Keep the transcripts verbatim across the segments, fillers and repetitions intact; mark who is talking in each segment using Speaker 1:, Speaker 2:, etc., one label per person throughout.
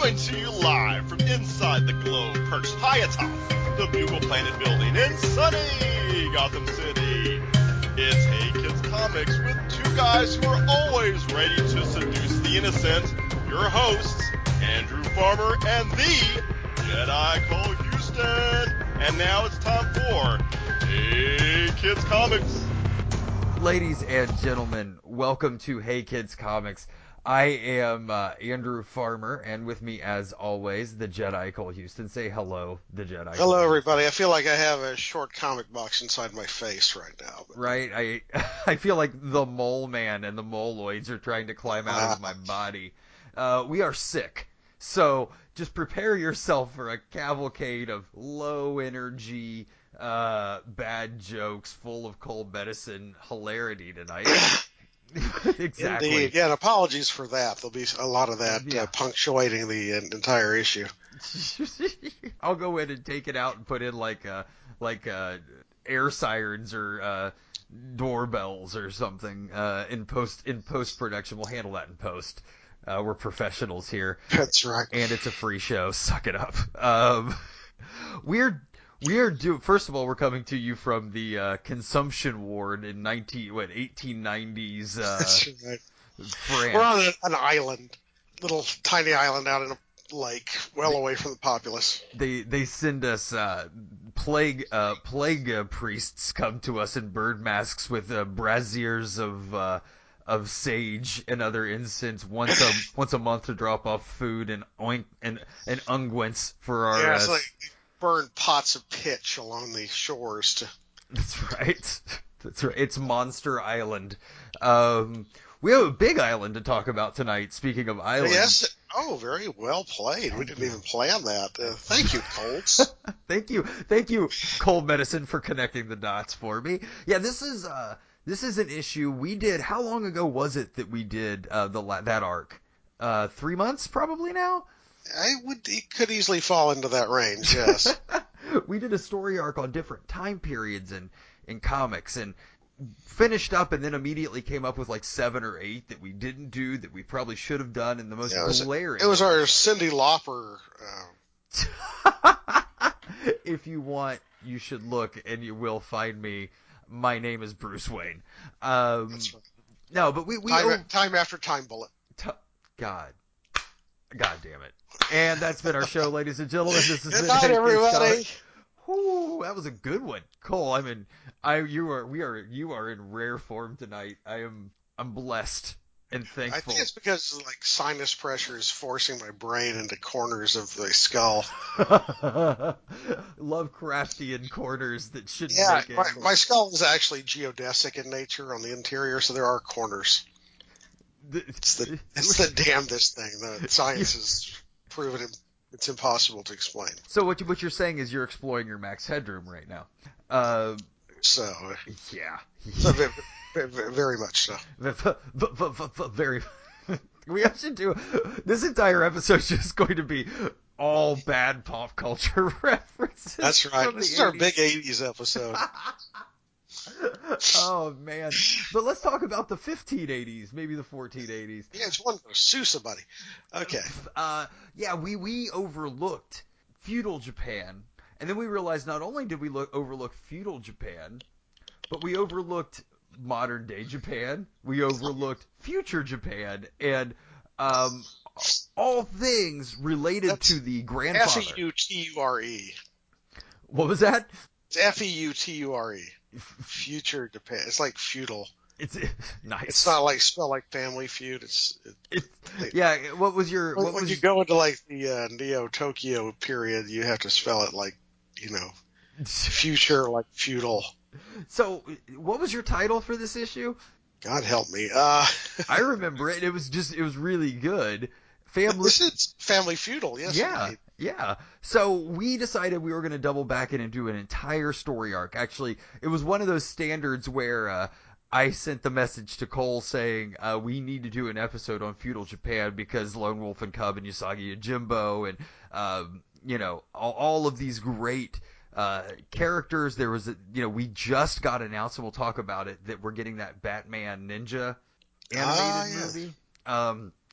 Speaker 1: Coming to you live from inside the globe, perched high atop the Bugle Planet building in sunny Gotham City. It's Hey Kids Comics with two guys who are always ready to seduce the innocent. Your hosts, Andrew Farmer and the Jedi Cole Houston. And now it's time for Hey Kids Comics.
Speaker 2: Ladies and gentlemen, welcome to Hey Kids Comics. I am uh, Andrew Farmer, and with me, as always, the Jedi Cole Houston. Say hello, the Jedi.
Speaker 3: Hello, everybody. I feel like I have a short comic box inside my face right now. But...
Speaker 2: Right? I I feel like the Mole Man and the Moloids are trying to climb out of my body. Uh, we are sick, so just prepare yourself for a cavalcade of low energy, uh, bad jokes, full of cold medicine hilarity tonight. Exactly.
Speaker 3: Indeed. Yeah, and apologies for that. There'll be a lot of that
Speaker 2: yeah.
Speaker 3: uh, punctuating the entire issue.
Speaker 2: I'll go in and take it out and put in like uh like uh air sirens or uh doorbells or something uh in post in post production. We'll handle that in post. Uh, we're professionals here.
Speaker 3: That's right.
Speaker 2: And it's a free show. Suck it up. Um, we're We are do. First of all, we're coming to you from the uh, consumption ward in nineteen what eighteen nineties. Uh,
Speaker 3: That's right.
Speaker 2: France.
Speaker 3: We're on a, an island, little tiny island out in a lake, well
Speaker 2: they,
Speaker 3: away from the populace.
Speaker 2: They they send us uh, plague uh, plague uh, priests come to us in bird masks with uh, braziers of uh, of sage and other incense once a once a month to drop off food and oink and and unguents for our.
Speaker 3: Yeah, it's
Speaker 2: uh,
Speaker 3: like burn pots of pitch along the shores to.
Speaker 2: That's right. That's right. It's Monster Island. Um, we have a big island to talk about tonight. Speaking of islands.
Speaker 3: Yes. Oh, very well played. Thank we didn't you. even plan that. Uh, thank you, Colts.
Speaker 2: thank you, thank you, Cold Medicine, for connecting the dots for me. Yeah, this is uh, this is an issue we did. How long ago was it that we did uh, the that arc? Uh, three months, probably now.
Speaker 3: I would. It could easily fall into that range. Yes.
Speaker 2: We did a story arc on different time periods in, in comics and finished up and then immediately came up with like seven or eight that we didn't do that we probably should have done in the most
Speaker 3: yeah, it was,
Speaker 2: glaring.
Speaker 3: It was our Cyndi Lauper.
Speaker 2: Uh... If you want, you should look and you will find me. My name is Bruce Wayne. Um,
Speaker 3: That's right.
Speaker 2: No, but we... we
Speaker 3: time,
Speaker 2: oh,
Speaker 3: time after time bullet.
Speaker 2: T- God. God damn it. And that's been our show, ladies and gentlemen. This has
Speaker 3: Good
Speaker 2: been
Speaker 3: night,
Speaker 2: Hey Kids
Speaker 3: everybody.
Speaker 2: Comics. Whoo, that was a good one, Cole. I mean, I you are we are you are in rare form tonight. I am I'm blessed and thankful.
Speaker 3: I think it's because like sinus pressure is forcing my brain into corners of the skull.
Speaker 2: Lovecraftian corners that shouldn't
Speaker 3: yeah,
Speaker 2: make
Speaker 3: my,
Speaker 2: it.
Speaker 3: my skull is actually geodesic in nature on the interior, so there are corners. The, it's the it's the damnedest thing. The science has proven it. It's impossible to explain.
Speaker 2: So what you, what you're saying is you're exploring your max headroom right now. Uh,
Speaker 3: so
Speaker 2: yeah,
Speaker 3: so very, very, very much so.
Speaker 2: Very. We should do this entire episode is just going to be all bad pop culture references.
Speaker 3: That's right. This is our big eighties episode.
Speaker 2: Oh man! But let's talk about the fifteen eighties, maybe the fourteen eighties.
Speaker 3: Yeah, it's one Sousa, buddy. Okay.
Speaker 2: Uh, yeah, we we overlooked feudal Japan, and then we realized not only did we look overlook feudal Japan, but we overlooked modern day Japan. We overlooked future Japan, and um, all things related
Speaker 3: That's
Speaker 2: to the grandfather.
Speaker 3: F E U T U R E.
Speaker 2: What was that?
Speaker 3: It's F E U T U R E. Future Japan. It's like feudal.
Speaker 2: It's nice.
Speaker 3: It's not like spell like Family Feud. It's, it,
Speaker 2: it's
Speaker 3: they,
Speaker 2: yeah. What was your?
Speaker 3: When,
Speaker 2: what
Speaker 3: when
Speaker 2: was,
Speaker 3: you go into like the uh, Neo Tokyo period, you have to spell it like you know, future like feudal.
Speaker 2: So, what was your title for this issue?
Speaker 3: God help me. Uh,
Speaker 2: I remember it. It was just. It was really good. Family.
Speaker 3: This is Family Feudal. Yes.
Speaker 2: Yeah.
Speaker 3: Indeed.
Speaker 2: Yeah. So we decided we were going to double back in and do an entire story arc. Actually, it was one of those standards where uh, I sent the message to Cole saying uh, we need to do an episode on feudal Japan because Lone Wolf and Cub and Usagi Yojimbo and um, you know all, all of these great uh, characters. There was a, you know we just got announced and we'll talk about it that we're getting that Batman Ninja animated
Speaker 3: ah, yeah.
Speaker 2: movie. Um,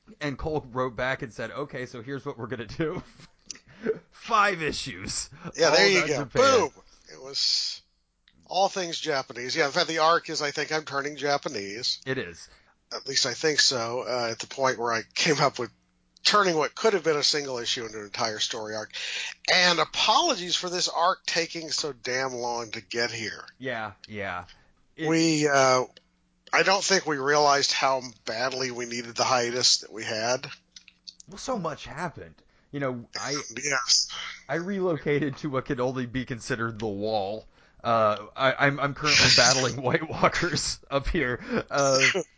Speaker 2: And Cole wrote back and said, okay, so here's what we're going to do. Five issues.
Speaker 3: Yeah, there you go.
Speaker 2: Japan.
Speaker 3: Boom. It was all things Japanese. Yeah, in fact, the arc is I think I'm turning Japanese.
Speaker 2: It is.
Speaker 3: At least I think so, uh, at the point where I came up with turning what could have been a single issue into an entire story arc. And apologies for this arc taking so damn long to get here.
Speaker 2: Yeah, yeah. It,
Speaker 3: we, uh, I don't think we realized how badly we needed the hiatus that we had.
Speaker 2: Well, so much happened. You know, I
Speaker 3: yes.
Speaker 2: I relocated to what could only be considered the wall. Uh, I, I'm I'm currently battling White Walkers up here. Uh,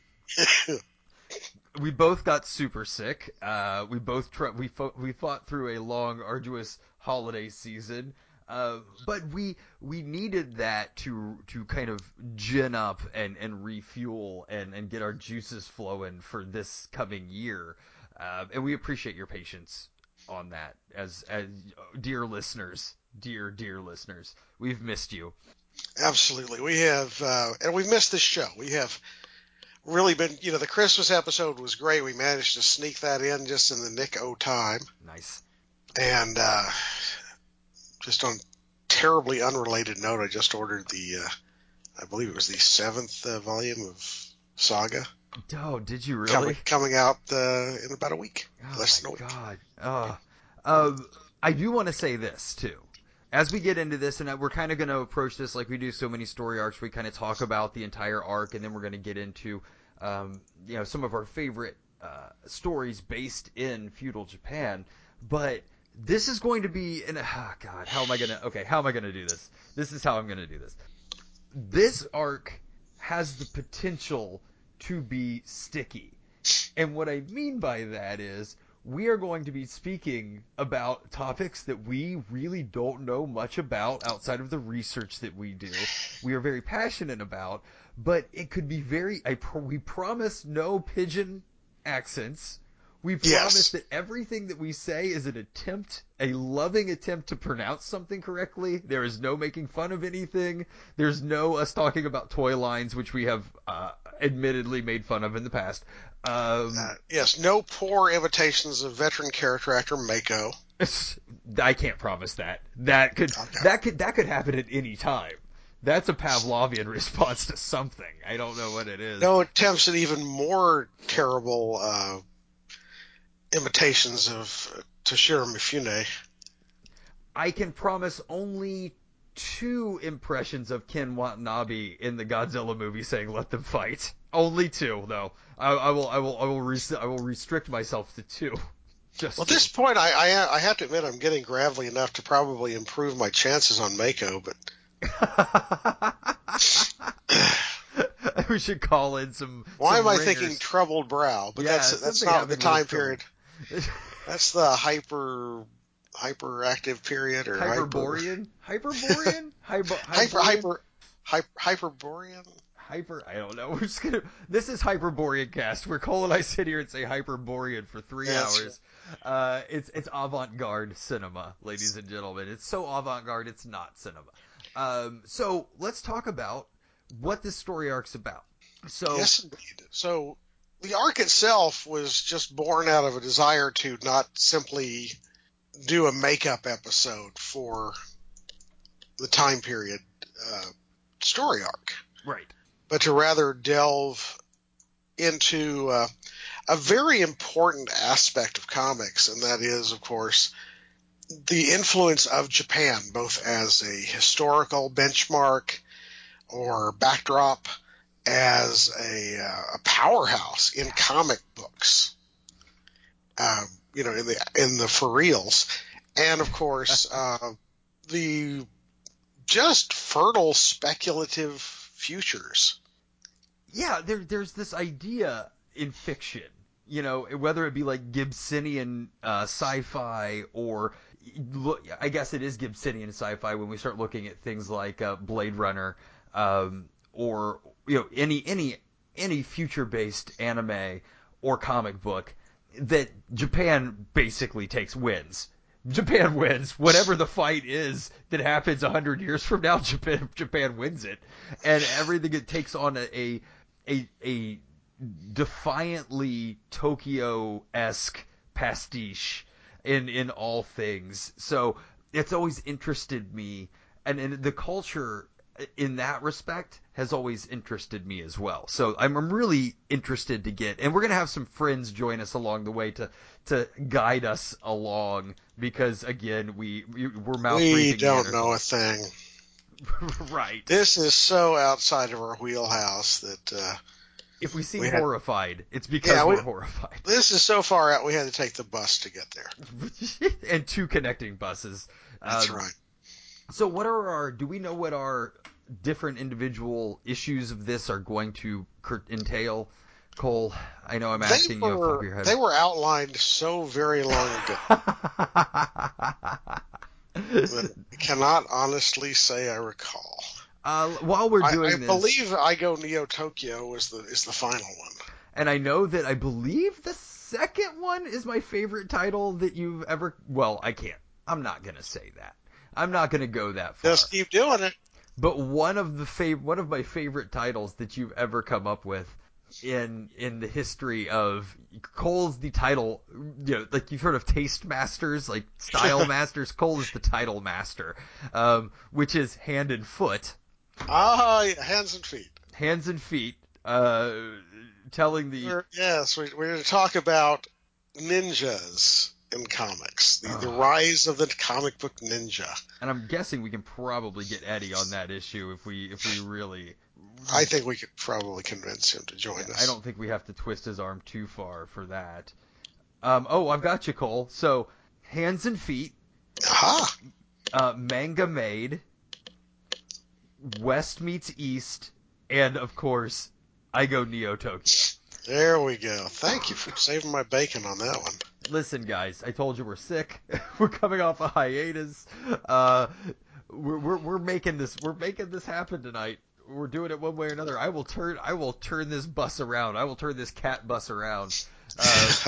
Speaker 2: we both got super sick. Uh, we both tr- we fo- we fought through a long, arduous holiday season. Uh, but we we needed that to to kind of gin up and, and refuel and, and get our juices flowing for this coming year. Uh, and we appreciate your patience on that, as as dear listeners, dear dear listeners, we've missed you.
Speaker 3: Absolutely, we have, uh, and we've missed this show. We have really been, you know, the Christmas episode was great. We managed to sneak that in just in the nick of time.
Speaker 2: Nice.
Speaker 3: And uh, just on terribly unrelated note, I just ordered the, uh, I believe it was the seventh uh, volume of Saga.
Speaker 2: Oh, did you really?
Speaker 3: Coming, coming out uh, in about a week.
Speaker 2: Oh,
Speaker 3: Less than a
Speaker 2: my
Speaker 3: week.
Speaker 2: God. Oh. Um, I do want to say this, too. As we get into this, and we're kind of going to approach this like we do so many story arcs, we kind of talk about the entire arc, and then we're going to get into um, you know, some of our favorite uh, stories based in feudal Japan. But this is going to be, an, oh God, how am I going to, okay, how am I going to do this? This is how I'm going to do this. This arc has the potential to be sticky. And what I mean by that is we are going to be speaking about topics that we really don't know much about outside of the research that we do. We are very passionate about, but it could be very, I, we promise no pigeon accents. We promise
Speaker 3: Yes.
Speaker 2: that everything that we say is an attempt, a loving attempt to pronounce something correctly. There is no making fun of anything. There's no us talking about toy lines, which we have uh, admittedly made fun of in the past. Um,
Speaker 3: uh, yes, no poor imitations of veteran character actor Mako.
Speaker 2: I can't promise that. That could
Speaker 3: Okay.
Speaker 2: that could that could happen at any time. That's a Pavlovian response to something. I don't know what it is.
Speaker 3: No attempts at even more terrible uh, imitations of uh, Toshiro Mifune.
Speaker 2: I can promise only two impressions of Ken Watanabe in the Godzilla movie saying "Let them fight." Only two, though. I, I will, I will, I will, res- I will restrict myself to two. Just
Speaker 3: Well, at
Speaker 2: two.
Speaker 3: this point, I, I I have to admit I'm getting gravelly enough to probably improve my chances on Mako, but
Speaker 2: we should call in some.
Speaker 3: why
Speaker 2: some
Speaker 3: am I
Speaker 2: ringers.
Speaker 3: thinking troubled brow? But
Speaker 2: Yeah,
Speaker 3: that's that's
Speaker 2: something
Speaker 3: not the
Speaker 2: happened
Speaker 3: time
Speaker 2: with
Speaker 3: period. That's the hyper hyperactive period or
Speaker 2: Hyperborean, Hyperborean, Hyper,
Speaker 3: hyper hyper hyper hyperborean.
Speaker 2: Hyper, I don't know. We're just gonna. This is Hyperborean cast. Where Cole and I sit here and say Hyperborean for three
Speaker 3: Yeah,
Speaker 2: hours. Uh, it's it's avant-garde cinema, ladies and gentlemen. It's so avant-garde, it's not cinema. Um, so let's talk about what this story arc's about. So
Speaker 3: Yes, indeed. So the arc itself was just born out of a desire to not simply do a makeup episode for the time period uh, story arc,
Speaker 2: right,
Speaker 3: but to rather delve into uh, a very important aspect of comics, and that is, of course, the influence of Japan, both as a historical benchmark or backdrop, as a, uh, a powerhouse in comic books, um, you know, in the in the for reals, and of course uh, the just fertile speculative futures.
Speaker 2: yeah, there there's this idea in fiction, you know, whether it be like Gibsonian uh, sci-fi or look, I guess it is Gibsonian sci-fi when we start looking at things like uh, Blade Runner, um, or you know any any any future-based anime or comic book that Japan basically takes wins. Japan wins. Whatever the fight is that happens a hundred years from now, Japan Japan wins it, and everything it takes on a a a, a defiantly Tokyo-esque pastiche in in all things. So it's always interested me, and, and the culture in that respect has always interested me as well. So I'm, I'm really interested to get, and we're gonna have some friends join us along the way to to guide us along, because again we, we we're mouth
Speaker 3: We
Speaker 2: breathing
Speaker 3: don't know a
Speaker 2: Neanderthals.
Speaker 3: thing.
Speaker 2: Right.
Speaker 3: This is so outside of our wheelhouse that uh,
Speaker 2: If we seem
Speaker 3: we had-
Speaker 2: horrified, it's because
Speaker 3: Yeah, we-
Speaker 2: we're horrified.
Speaker 3: this is so far out we had to take the bus to get there.
Speaker 2: And two connecting buses.
Speaker 3: That's
Speaker 2: Um,
Speaker 3: right.
Speaker 2: So what are our, do we know what our different individual issues of this are going to cur- entail? Cole, I know I'm
Speaker 3: They
Speaker 2: asking you off the top of
Speaker 3: were
Speaker 2: your head.
Speaker 3: they were outlined so very long ago. that I cannot honestly say I recall.
Speaker 2: uh, while we're
Speaker 3: I,
Speaker 2: doing
Speaker 3: I
Speaker 2: this,
Speaker 3: believe I Go Neo Tokyo is the is the final one.
Speaker 2: and I know that I believe the second one is my favorite title that you've ever, well, I can't. I'm not going to say that. I'm not going to go that far.
Speaker 3: Just keep doing it.
Speaker 2: But one of the fav- one of my favorite titles that you've ever come up with in in the history of Cole's the title, you know, like you've heard of Taste Masters, like Style Masters. Cole is the title master, um, which is Hand and Foot,
Speaker 3: Ah, yeah, hands and feet.
Speaker 2: Hands and Feet, uh, telling the
Speaker 3: We're, yes, we, we're going to talk about ninjas in comics, the, the
Speaker 2: Oh.
Speaker 3: rise of the comic book ninja.
Speaker 2: and I'm guessing we can probably get Eddie on that issue if we if we really.
Speaker 3: I think we could probably convince him to join us.
Speaker 2: I don't think we have to twist his arm too far for that. Um, oh, I've got you, Cole. So, Hands and Feet,
Speaker 3: Aha!
Speaker 2: uh, Manga Made, West Meets East, and of course, I Go Neo Tokyo.
Speaker 3: There we go. Thank you for saving my bacon on that one.
Speaker 2: Listen, guys, I told you we're sick. We're coming off a hiatus. Uh, we're, we're we're making this we're making this happen tonight. We're doing it one way or another. I will turn I will turn this bus around. I will turn this cat bus around. Uh,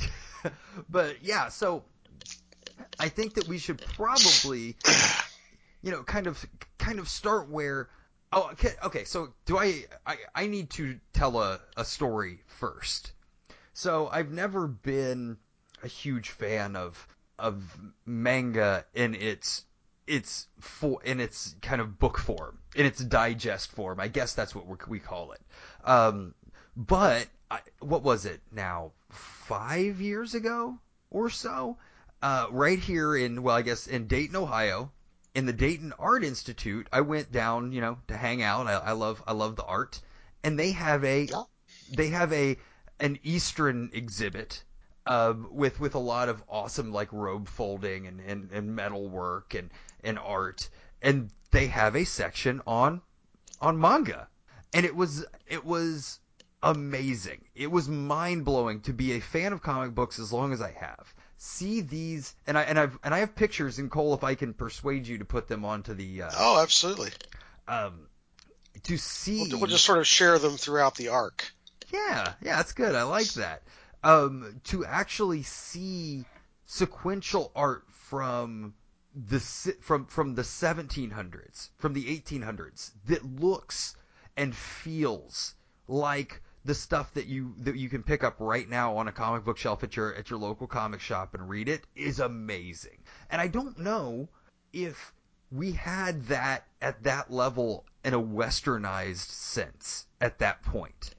Speaker 2: but yeah, so I think that we should probably, you know, kind of kind of start where. Oh, okay. Okay. So do I? I, I need to tell a, a story first. So I've never been a huge fan of of manga in its its for in its kind of book form, in its digest form. I guess that's what we're, we call it. Um, but I, what was it now? Five years ago or so, uh, right here in well, I guess in Dayton, Ohio, in the Dayton Art Institute. I went down, you know, to hang out. I, I love I love the art, and they have a
Speaker 3: Yeah.
Speaker 2: they have a an Eastern exhibit um, with with a lot of awesome like robe folding and, and, and metal work and, and art, and they have a section on on manga, and it was it was amazing. It was mind blowing to be a fan of comic books as long as I have. See these, and I and I've and I have pictures in Cole if I can persuade you to put them onto the uh,
Speaker 3: Oh, absolutely.
Speaker 2: um to see.
Speaker 3: We'll, we'll just sort of share them throughout the arc.
Speaker 2: Yeah, yeah, that's good. I like that. Um, to actually see sequential art from the si- from from the seventeen hundreds, from the eighteen hundreds, that looks and feels like the stuff that you that you can pick up right now on a comic book shelf at your at your local comic shop and read it is amazing. And I don't know if we had that at that level in a westernized sense at that point.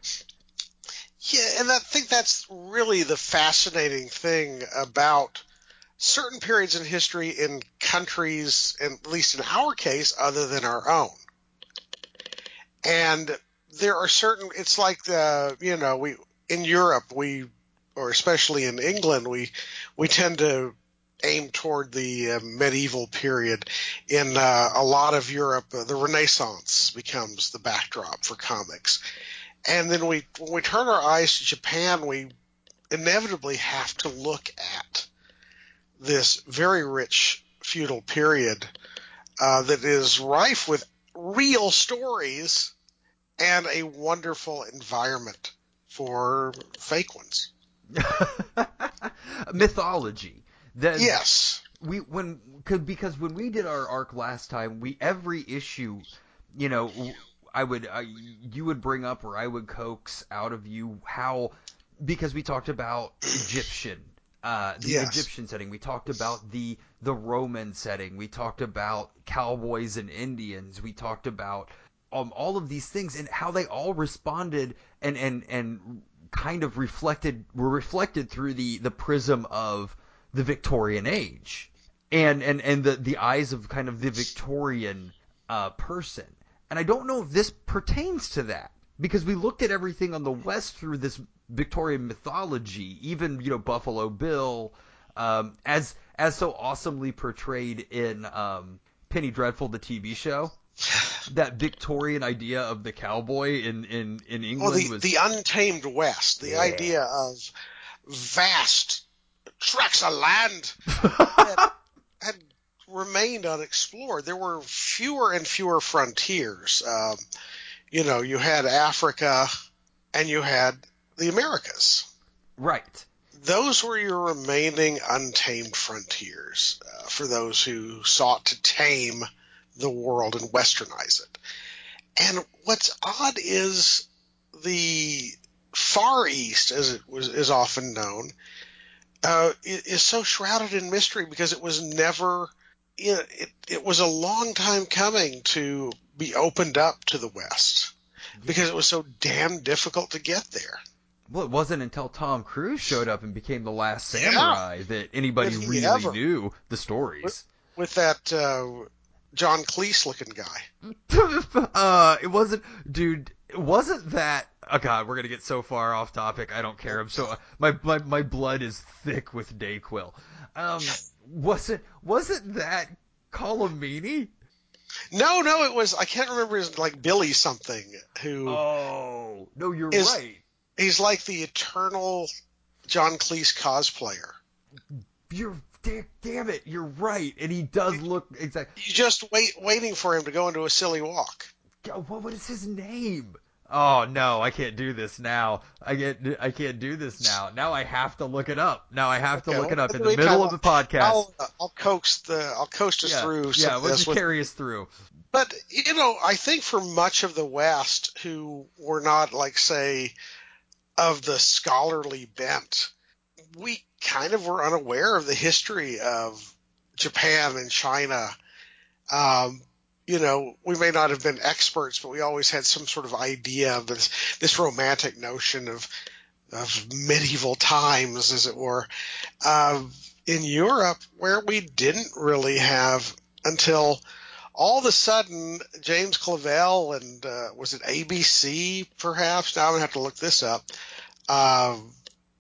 Speaker 3: Yeah, and I think that's really the fascinating thing about certain periods in history in countries, and at least in our case, other than our own. And there are certain, it's like, the, you know, we in Europe, we, or especially in England, we we tend to aim toward the uh, medieval period. In uh, a lot of Europe, uh, the Renaissance becomes the backdrop for comics. And then we, when we turn our eyes to Japan, we inevitably have to look at this very rich feudal period uh, that is rife with real stories and a wonderful environment for fake ones.
Speaker 2: Mythology. That
Speaker 3: Yes.
Speaker 2: we when cause, because when we did our arc last time, we every issue, you know, I would uh, you would bring up, or I would coax out of you how, because we talked about Egyptian, uh, the
Speaker 3: Yes.
Speaker 2: Egyptian setting. We talked about the the Roman setting. We talked about cowboys and Indians. We talked about um, all of these things and how they all responded and and and kind of reflected were reflected through the the prism of the Victorian age and and and the the eyes of kind of the Victorian uh, person. And I don't know if this pertains to that, because we looked at everything on the West through this Victorian mythology, even, you know, Buffalo Bill, um, as as so awesomely portrayed in um, Penny Dreadful, the T V show. That Victorian idea of the cowboy in, in, in England
Speaker 3: Well, the,
Speaker 2: was
Speaker 3: the untamed West, the
Speaker 2: Yes.
Speaker 3: idea of vast tracts of land that had remained unexplored. There were fewer and fewer frontiers. Um, you know, you had Africa and you had the Americas.
Speaker 2: right.
Speaker 3: Those were your remaining untamed frontiers uh, for those who sought to tame the world and westernize it. And what's odd is the Far East, as it was is often known, uh, is so shrouded in mystery because it was never, you know, it, it was a long time coming to be opened up to the West because it was so damn difficult to get there.
Speaker 2: Well, it wasn't until Tom Cruise showed up and became the last samurai
Speaker 3: Yeah.
Speaker 2: that anybody
Speaker 3: Did he
Speaker 2: really
Speaker 3: ever?
Speaker 2: knew the stories.
Speaker 3: With that uh, John Cleese looking guy.
Speaker 2: uh, it wasn't, dude. It wasn't that. Oh God, we're gonna get so far off topic. I don't care. I'm so my my my blood is thick with Dayquil. Um, wasn't wasn't that Colomini?
Speaker 3: No, no, it was, I can't remember his, like Billy something, who
Speaker 2: Oh no, you're
Speaker 3: is,
Speaker 2: right.
Speaker 3: he's like the eternal John Cleese cosplayer.
Speaker 2: You're da- damn it. You're right, and he does look exactly.
Speaker 3: You just wait, waiting for him to go into a silly walk.
Speaker 2: What what is his name? Oh no, I can't do this now. I get I can't do this now. Now I have to look it up. Now I have to
Speaker 3: Okay,
Speaker 2: look it
Speaker 3: well,
Speaker 2: up in
Speaker 3: in the
Speaker 2: the middle
Speaker 3: meantime,
Speaker 2: of the podcast.
Speaker 3: I'll, uh, I'll coax the, I'll coast us
Speaker 2: yeah,
Speaker 3: through some
Speaker 2: yeah.
Speaker 3: of
Speaker 2: We'll
Speaker 3: this
Speaker 2: just
Speaker 3: with,
Speaker 2: carry us through.
Speaker 3: but you know, I think for much of the West who were not like, say, of the scholarly bent, we kind of were unaware of the history of Japan and China. Um, you know, we may not have been experts, but we always had some sort of idea of this, this romantic notion of, of medieval times, as it were, uh, in Europe, where we didn't really have until all of a sudden James Clavell and, uh, was it A B C perhaps? Now I'm going to have to look this up. Um,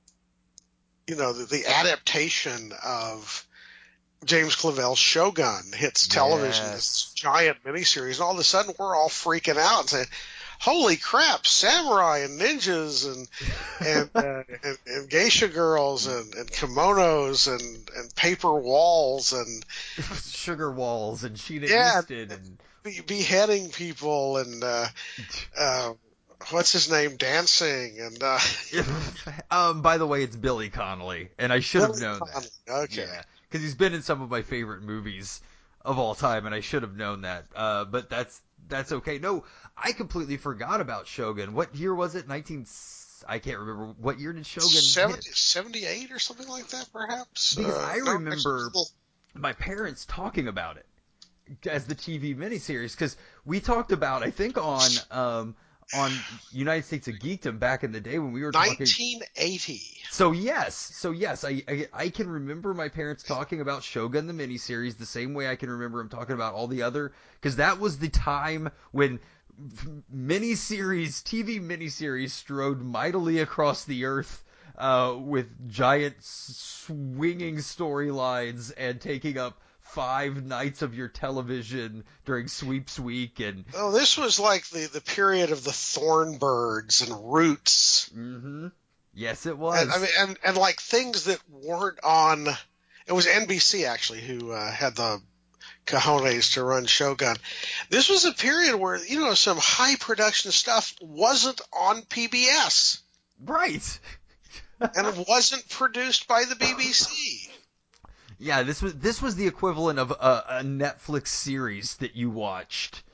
Speaker 3: you know, the, the adaptation of James Clavell's Shogun hits television,
Speaker 2: Yes.
Speaker 3: this giant miniseries, and all of a sudden we're all freaking out and saying, holy crap, samurai and ninjas and and, uh, and, and geisha girls and, and kimonos and, and paper walls and
Speaker 2: Sugar Walls and Sheena
Speaker 3: Yeah.
Speaker 2: Easton and
Speaker 3: be, beheading people and uh, uh, what's his name, dancing and uh,
Speaker 2: um. By the way, it's Billy Connolly, and I should have
Speaker 3: Billy
Speaker 2: known
Speaker 3: Connolly.
Speaker 2: that.
Speaker 3: Okay.
Speaker 2: Yeah, because he's been in some of my favorite movies of all time, and I should have known that. Uh, but that's that's okay. No, I completely forgot about Shogun. What year was it? Nineteen. I can't remember. What year did Shogun
Speaker 3: seventy,
Speaker 2: hit?
Speaker 3: seventy-eight or something like that, perhaps.
Speaker 2: Because
Speaker 3: uh,
Speaker 2: I
Speaker 3: no,
Speaker 2: remember
Speaker 3: actually,
Speaker 2: my parents talking about it as the T V miniseries, because we talked about, I think, on um on United States of Geekdom back in the day when we were talking.
Speaker 3: nineteen eighty.
Speaker 2: So yes, so yes, I, I I can remember my parents talking about Shogun the miniseries the same way I can remember them talking about all the other, because that was the time when miniseries, T V miniseries strode mightily across the earth, uh, with giant swinging storylines and taking up five nights of your television during sweeps week. And
Speaker 3: Oh, this was like the, the period of the Thornbirds and Roots.
Speaker 2: mm-hmm. Yes, it was.
Speaker 3: And, I mean, and, and like things that weren't on. It was N B C actually who uh, had the cojones to run Shogun. This was a period where, you know, some high production stuff wasn't on P B S.
Speaker 2: Right.
Speaker 3: And it wasn't produced by the B B C.
Speaker 2: Yeah, this was this was the equivalent of a, a Netflix series that you watched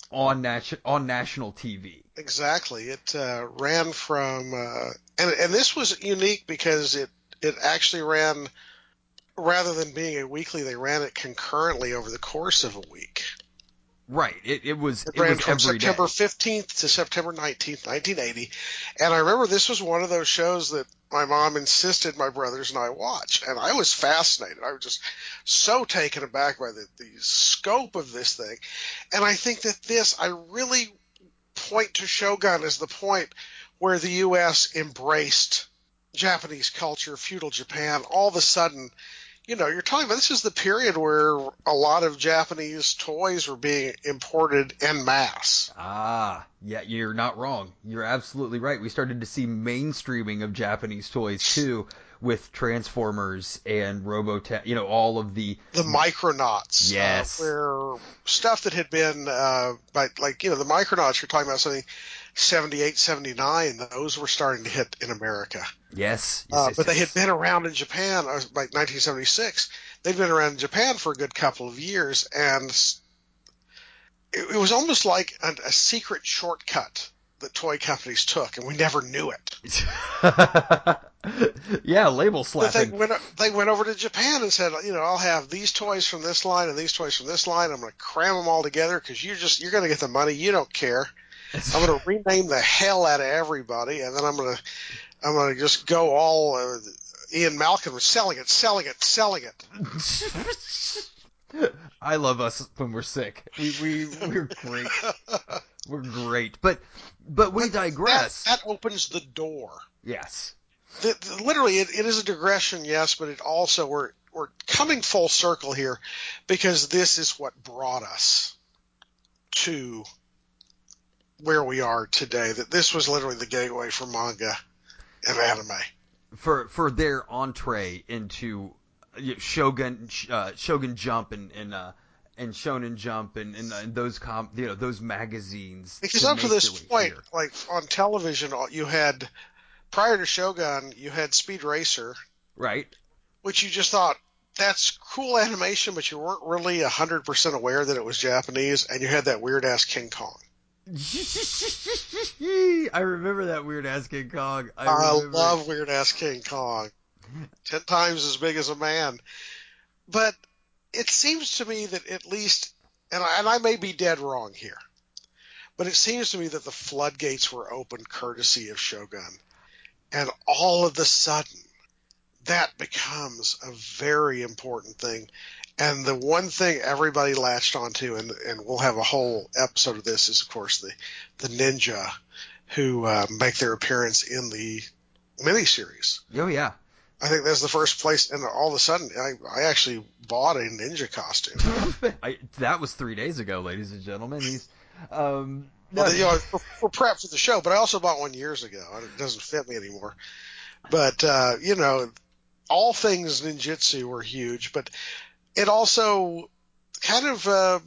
Speaker 2: on nat- on national T V.
Speaker 3: Exactly. It uh, ran from, uh, and and this was unique because it it actually ran, rather than being a weekly, they ran it concurrently over the course of a week.
Speaker 2: Right. It it was
Speaker 3: It
Speaker 2: it
Speaker 3: ran
Speaker 2: was
Speaker 3: from
Speaker 2: every
Speaker 3: September
Speaker 2: day.
Speaker 3: fifteenth to September nineteenth, nineteen eighty. And I remember this was one of those shows that my mom insisted my brothers and I watch. And I was fascinated. I was just so taken aback by the, the scope of this thing. And I think that this, I really point to Shogun as the point where the U S embraced Japanese culture, feudal Japan. All of a sudden, you know, you're talking about, this is the period where a lot of Japanese toys were being imported en masse.
Speaker 2: Ah, yeah, you're not wrong. You're absolutely right. We started to see mainstreaming of Japanese toys too, with Transformers and Robotech, you know, all of the
Speaker 3: The Micronauts,
Speaker 2: yes,
Speaker 3: uh, where stuff that had been, uh, by, like, you know, the Micronauts, you're talking about something seventy-eight, seventy-nine, those were starting to hit in America.
Speaker 2: yes, yes,
Speaker 3: Uh,
Speaker 2: yes,
Speaker 3: but they had
Speaker 2: yes.
Speaker 3: been around in Japan, uh, like nineteen seventy-six. They'd been around in Japan for a good couple of years, and it, it was almost like a, a secret shortcut that toy companies took, and we never knew it.
Speaker 2: Yeah, label
Speaker 3: But they
Speaker 2: slapping.
Speaker 3: went they went over to Japan and said, you know, I'll have these toys from this line and these toys from this line. I'm going to cram them all together because you just you're going to get the money. You don't care. I'm going to rename the hell out of everybody, and then I'm going to I'm going to just go all uh, Ian Malcolm selling it, selling it, selling it.
Speaker 2: I love us when we're sick. We we we're great. We're great. But but we
Speaker 3: But
Speaker 2: digress.
Speaker 3: That, that opens the door.
Speaker 2: Yes.
Speaker 3: The, the, literally, it, it is a digression, yes, but it also we're we're coming full circle here because this is what brought us to where we are today. That this was literally the gateway for manga and anime.
Speaker 2: For for their entree into Shogun uh, Shogun Jump and and uh, and Shonen Jump and, and, and those com you know those magazines
Speaker 3: Because
Speaker 2: to
Speaker 3: up to
Speaker 2: make
Speaker 3: this
Speaker 2: their way
Speaker 3: point,
Speaker 2: here.
Speaker 3: like on television, you had, prior to Shogun, you had Speed Racer,
Speaker 2: Right.
Speaker 3: which you just thought, that's cool animation, but you weren't really one hundred percent aware that it was Japanese, and you had that weird-ass King Kong.
Speaker 2: I remember that weird ass King Kong. I
Speaker 3: I
Speaker 2: remember
Speaker 3: love
Speaker 2: it.
Speaker 3: weird-ass King Kong. Ten times as big as a man. But it seems to me that at least, and I, and I may be dead wrong here, but it seems to me that the floodgates were open courtesy of Shogun. And all of a sudden, that becomes a very important thing. And the one thing everybody latched onto, and, and we'll have a whole episode of this, is, of course, the, the ninja who uh, make their appearance in the miniseries.
Speaker 2: Oh yeah.
Speaker 3: I think that's the first place, and all of a sudden, I, I actually bought a ninja costume.
Speaker 2: I, that was three days ago, ladies and gentlemen. He's um. No.
Speaker 3: Well, you know, for, for prep for the show, but I also bought one years ago, and it doesn't fit me anymore. But, uh, you know, all things ninjutsu were huge, but it also kind of, uh,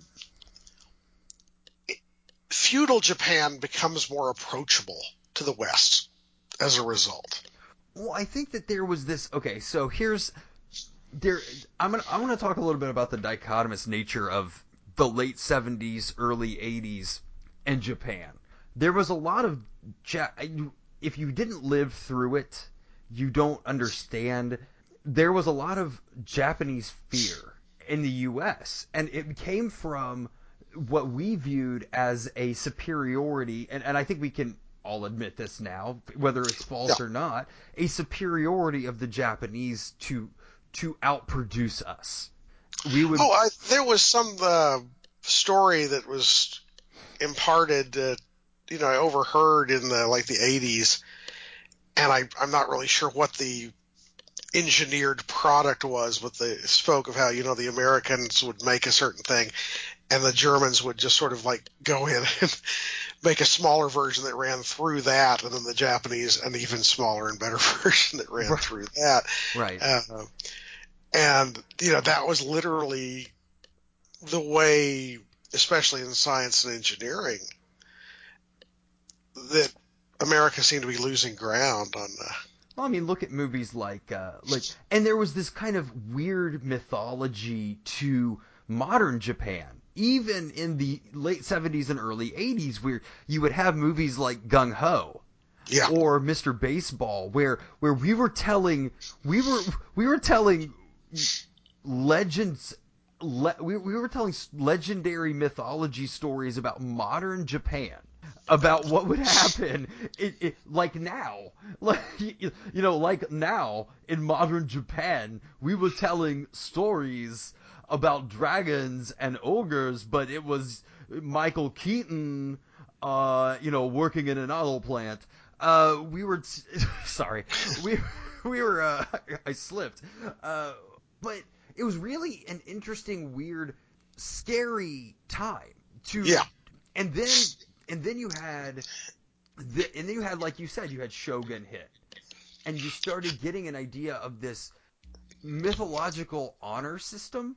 Speaker 3: feudal Japan becomes more approachable to the West as a result.
Speaker 2: Well, I think that there was this. Okay, so here's there. I'm gonna I'm gonna talk a little bit about the dichotomous nature of the late seventies, early eighties, and Japan. There was a lot of ja- if you didn't live through it, you don't understand. There was a lot of Japanese fear in the U S, and it came from what we viewed as a superiority, and, and I think we can all admit this now, whether it's
Speaker 3: Yeah.
Speaker 2: false or not, a superiority of the Japanese to to outproduce us. We would.
Speaker 3: Oh, I, there was some uh, story that was imparted, uh, you know, I overheard in the like the eighties, and I, I'm not really sure what the engineered product was, but they spoke of how, you know, the Americans would make a certain thing, and the Germans would just sort of like go in and make a smaller version that ran through that, and then the Japanese an even smaller and better version that ran
Speaker 2: Right.
Speaker 3: through that.
Speaker 2: Right.
Speaker 3: Uh, and, you know, that was literally the way, especially in science and engineering, that America seemed to be losing ground on. Uh,
Speaker 2: Well, I mean, look at movies like uh, like, and there was this kind of weird mythology to modern Japan. even in the late seventies and early eighties, where you would have movies like Gung Ho
Speaker 3: Yeah.
Speaker 2: or Mister Baseball, where where we were telling we were we were telling legends. Le, we, we were telling legendary mythology stories about modern Japan, about what would happen, it, it, like now, like you know, like now in modern Japan, we were telling stories about dragons and ogres, but it was Michael Keaton, uh, you know, working in an auto plant. Uh, we were t- sorry, we we were. Uh, I slipped, uh, but it was really an interesting, weird, scary time to.
Speaker 3: Yeah.
Speaker 2: And then and then you had, the, and then you had, like you said, you had Shogun hit, and you started getting an idea of this mythological honor system.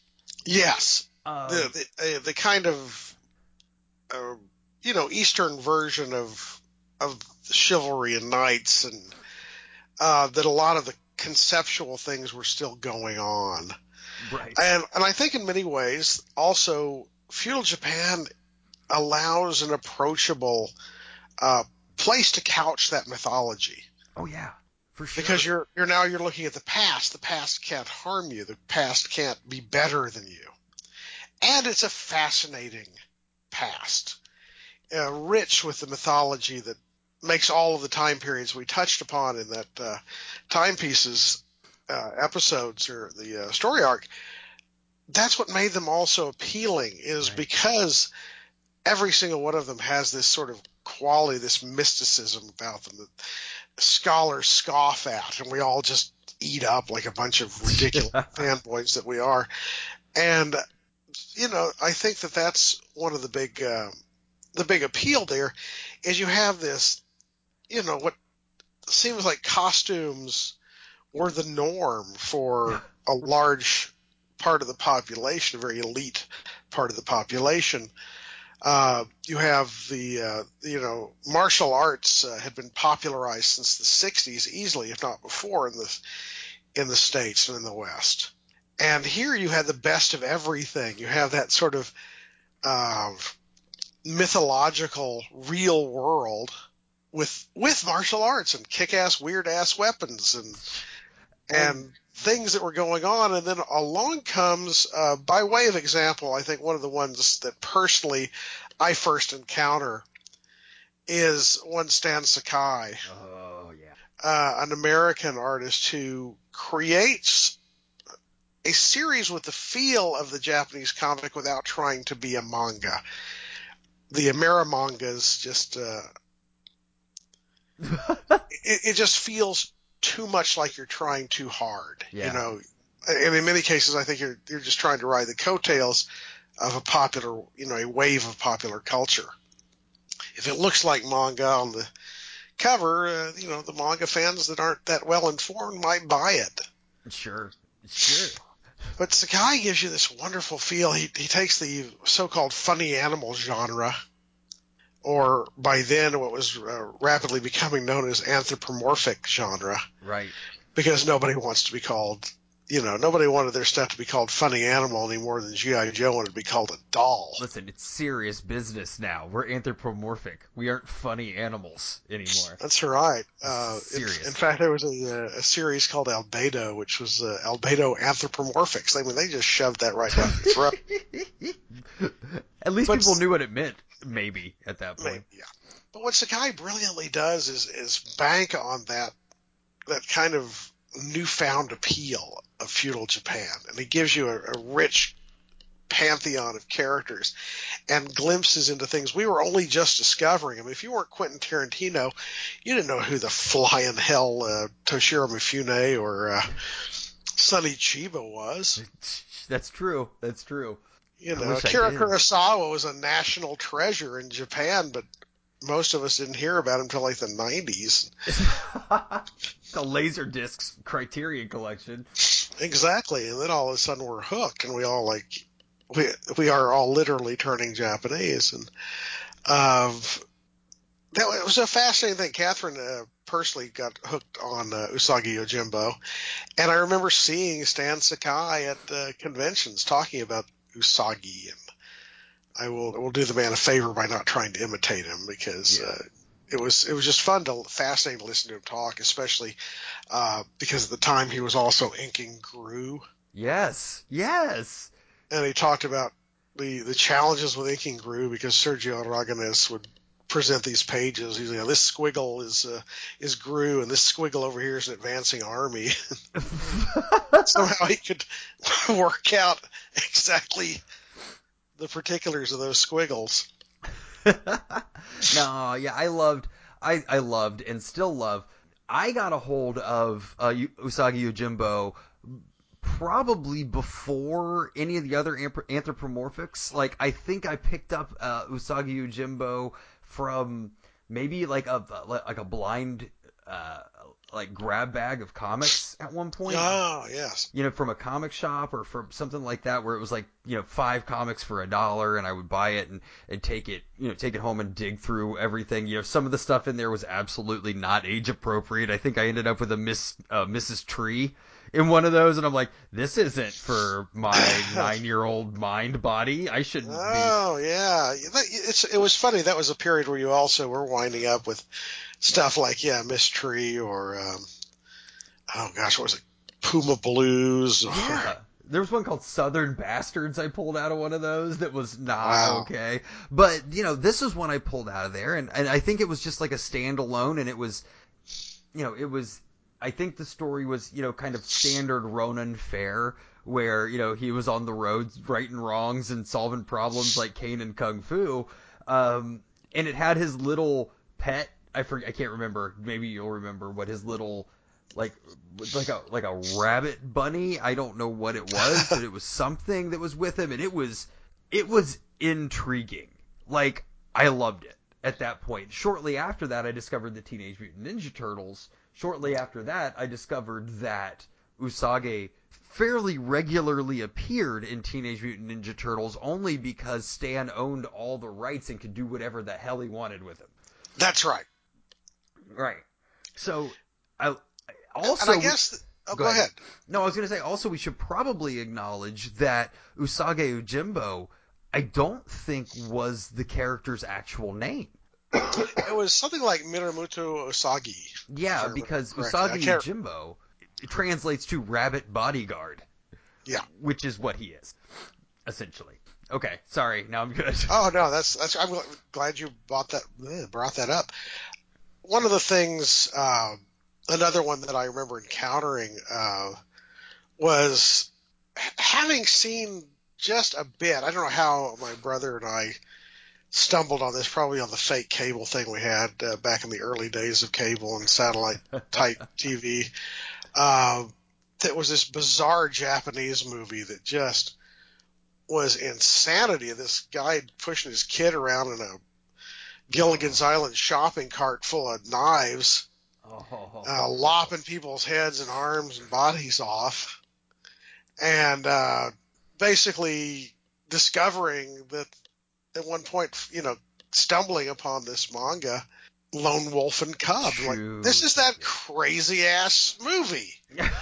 Speaker 3: Yes.
Speaker 2: Um,
Speaker 3: the, the, uh, the kind of, uh, you know, Eastern version of of chivalry and knights, and uh, that a lot of the conceptual things were still going on.
Speaker 2: right.
Speaker 3: And, and I think in many ways, also, feudal Japan allows an approachable uh, place to couch that mythology.
Speaker 2: Oh yeah, for sure.
Speaker 3: Because you're you're now you're looking at the past. The past can't harm you. The past can't be better than you. And it's a fascinating past, uh, rich with the mythology that makes all of the time periods we touched upon in that uh, timepieces uh, episodes or the uh, story arc. That's what made them also appealing, is
Speaker 2: Right.
Speaker 3: because every single one of them has this sort of quality, this mysticism about them that scholars scoff at, and we all just eat up like a bunch of ridiculous fanboys that we are. And, you know, I think that that's one of the big, uh, the big appeal there is you have this, you know, what seems like costumes were the norm for a large part of the population, a very elite part of the population. Uh, you have the, uh, you know, martial arts uh, had been popularized since the sixties easily, if not before, in the, in the States and in the West. And here you had the best of everything. You have that sort of uh, mythological real world with with martial arts and kick-ass, weird-ass weapons and and, and things that were going on. And then along comes, uh, by way of example, I think one of the ones that personally I first encounter is one Stan Sakai.
Speaker 2: Oh yeah.
Speaker 3: Uh, an American artist who creates a series with the feel of the Japanese comic without trying to be a manga. The Amerimangas just, uh, it, it just feels too much like you're trying too hard,
Speaker 2: Yeah.
Speaker 3: you know. And in many cases, I think you're you're just trying to ride the coattails of a popular, you know, a wave of popular culture. If it looks like manga on the cover, uh, you know, the manga fans that aren't that well informed might buy it.
Speaker 2: Sure, sure.
Speaker 3: But Sakai gives you this wonderful feel. He he takes the so-called funny animal genre, or by then what was uh, rapidly becoming known as anthropomorphic genre.
Speaker 2: Right.
Speaker 3: Because nobody wants to be called, you know, nobody wanted their stuff to be called funny animal any more than G I. Joe wanted to be called a doll.
Speaker 2: Listen, it's serious business now. We're anthropomorphic. We aren't funny animals anymore.
Speaker 3: That's right. Uh,
Speaker 2: serious.
Speaker 3: In, in fact, there was a, a series called Albedo, which was uh, Albedo Anthropomorphics. I mean, they just shoved that right down your throat.
Speaker 2: At least
Speaker 3: but,
Speaker 2: people knew what it meant, maybe, at that point.
Speaker 3: Maybe, yeah. But what Sakai brilliantly does is, is bank on that that kind of newfound appeal of feudal Japan. And he gives you a, a rich pantheon of characters and glimpses into things we were only just discovering. I mean, if you weren't Quentin Tarantino, you didn't know who the flying hell uh, Toshiro Mifune or uh, Sonny Chiba was.
Speaker 2: That's true. That's true.
Speaker 3: You know, Akira Kurosawa was a national treasure in Japan, but most of us didn't hear about him until like the nineties.
Speaker 2: The Laserdiscs Criterion Collection.
Speaker 3: Exactly. And then all of a sudden we're hooked, and we all like, we we are all literally turning Japanese. And uh, that it was a fascinating thing. Catherine uh, personally got hooked on uh, Usagi Yojimbo, and I remember seeing Stan Sakai at uh, conventions talking about Usagi and I will will do the man a favor by not trying to imitate him, because
Speaker 2: Yeah.
Speaker 3: uh, it was it was just fun to fascinating to listen to him talk, especially uh, because at the time he was also inking Gru,
Speaker 2: Yes, yes.
Speaker 3: and he talked about the the challenges with inking Gru, because Sergio Aragonés would present these pages. He's like, this squiggle is uh, is Gru, and this squiggle over here is an advancing army. Somehow he could work out exactly the particulars of those squiggles.
Speaker 2: No, yeah, I loved, I, I loved and still love. I got a hold of uh, Usagi Yojimbo probably before any of the other anthropomorphics. Like, I think I picked up uh, Usagi Yojimbo from maybe like a like a blind uh, like grab bag of comics at one point.
Speaker 3: Oh, yes.
Speaker 2: You know, from a comic shop or from something like that, where it was like, you know, five comics for a dollar, and I would buy it and, and take it, you know, take it home and dig through everything. You know, some of the stuff in there was absolutely not age appropriate. I think I ended up with a Miss uh, Missus Tree in one of those, and I'm like, this isn't for my nine year old mind body. I shouldn't be.
Speaker 3: Oh, yeah. It's it was funny. That was a period where you also were winding up with stuff like, yeah, Miss Tree, or um, oh gosh, what was it? Puma Blues. Or...
Speaker 2: Yeah. There was one called Southern Bastards I pulled out of one of those that was not
Speaker 3: Wow.
Speaker 2: okay. But, you know, this is one I pulled out of there, and, and I think it was just like a standalone, and it was, you know, it was, I think the story was, you know, kind of standard Ronin fare, where, you know, he was on the road righting wrongs and solving problems like Kane and Kung Fu. Um, and it had his little pet, I forget, I can't remember, maybe you'll remember what his little... like like a like a rabbit bunny. I don't know what it was, but it was something that was with him, and it was it was intriguing. Like, I loved it at that point. Shortly after that, I discovered the Teenage Mutant Ninja Turtles. Shortly after that, I discovered that Usagi fairly regularly appeared in Teenage Mutant Ninja Turtles only because Stan owned all the rights and could do whatever the hell he wanted with them.
Speaker 3: That's right.
Speaker 2: Right. So I Also,
Speaker 3: and I guess, th- oh, go, go ahead. ahead.
Speaker 2: No, I was going to say, also, we should probably acknowledge that Usagi Yojimbo, I don't think was the character's actual name.
Speaker 3: It was something like Minamoto Usagi.
Speaker 2: Yeah, because Usagi Yojimbo, it translates to rabbit bodyguard.
Speaker 3: Yeah.
Speaker 2: Which is what he is, essentially. Okay, sorry, now I'm good.
Speaker 3: Oh, no, that's, that's, I'm glad you brought that, brought that up. One of the things, uh, Another one that I remember encountering uh, was having seen just a bit. I don't know how my brother and I stumbled on this, probably on the fake cable thing we had uh, back in the early days of cable and satellite type T V. Uh, that was this bizarre Japanese movie that just was insanity. This guy pushing his kid around in a Gilligan's Island shopping cart full of knives. Uh, lopping people's heads and arms and bodies off, and uh, basically discovering that at one point, you know, stumbling upon this manga, Lone Wolf and Cub.
Speaker 2: True.
Speaker 3: Like, this is that crazy ass movie.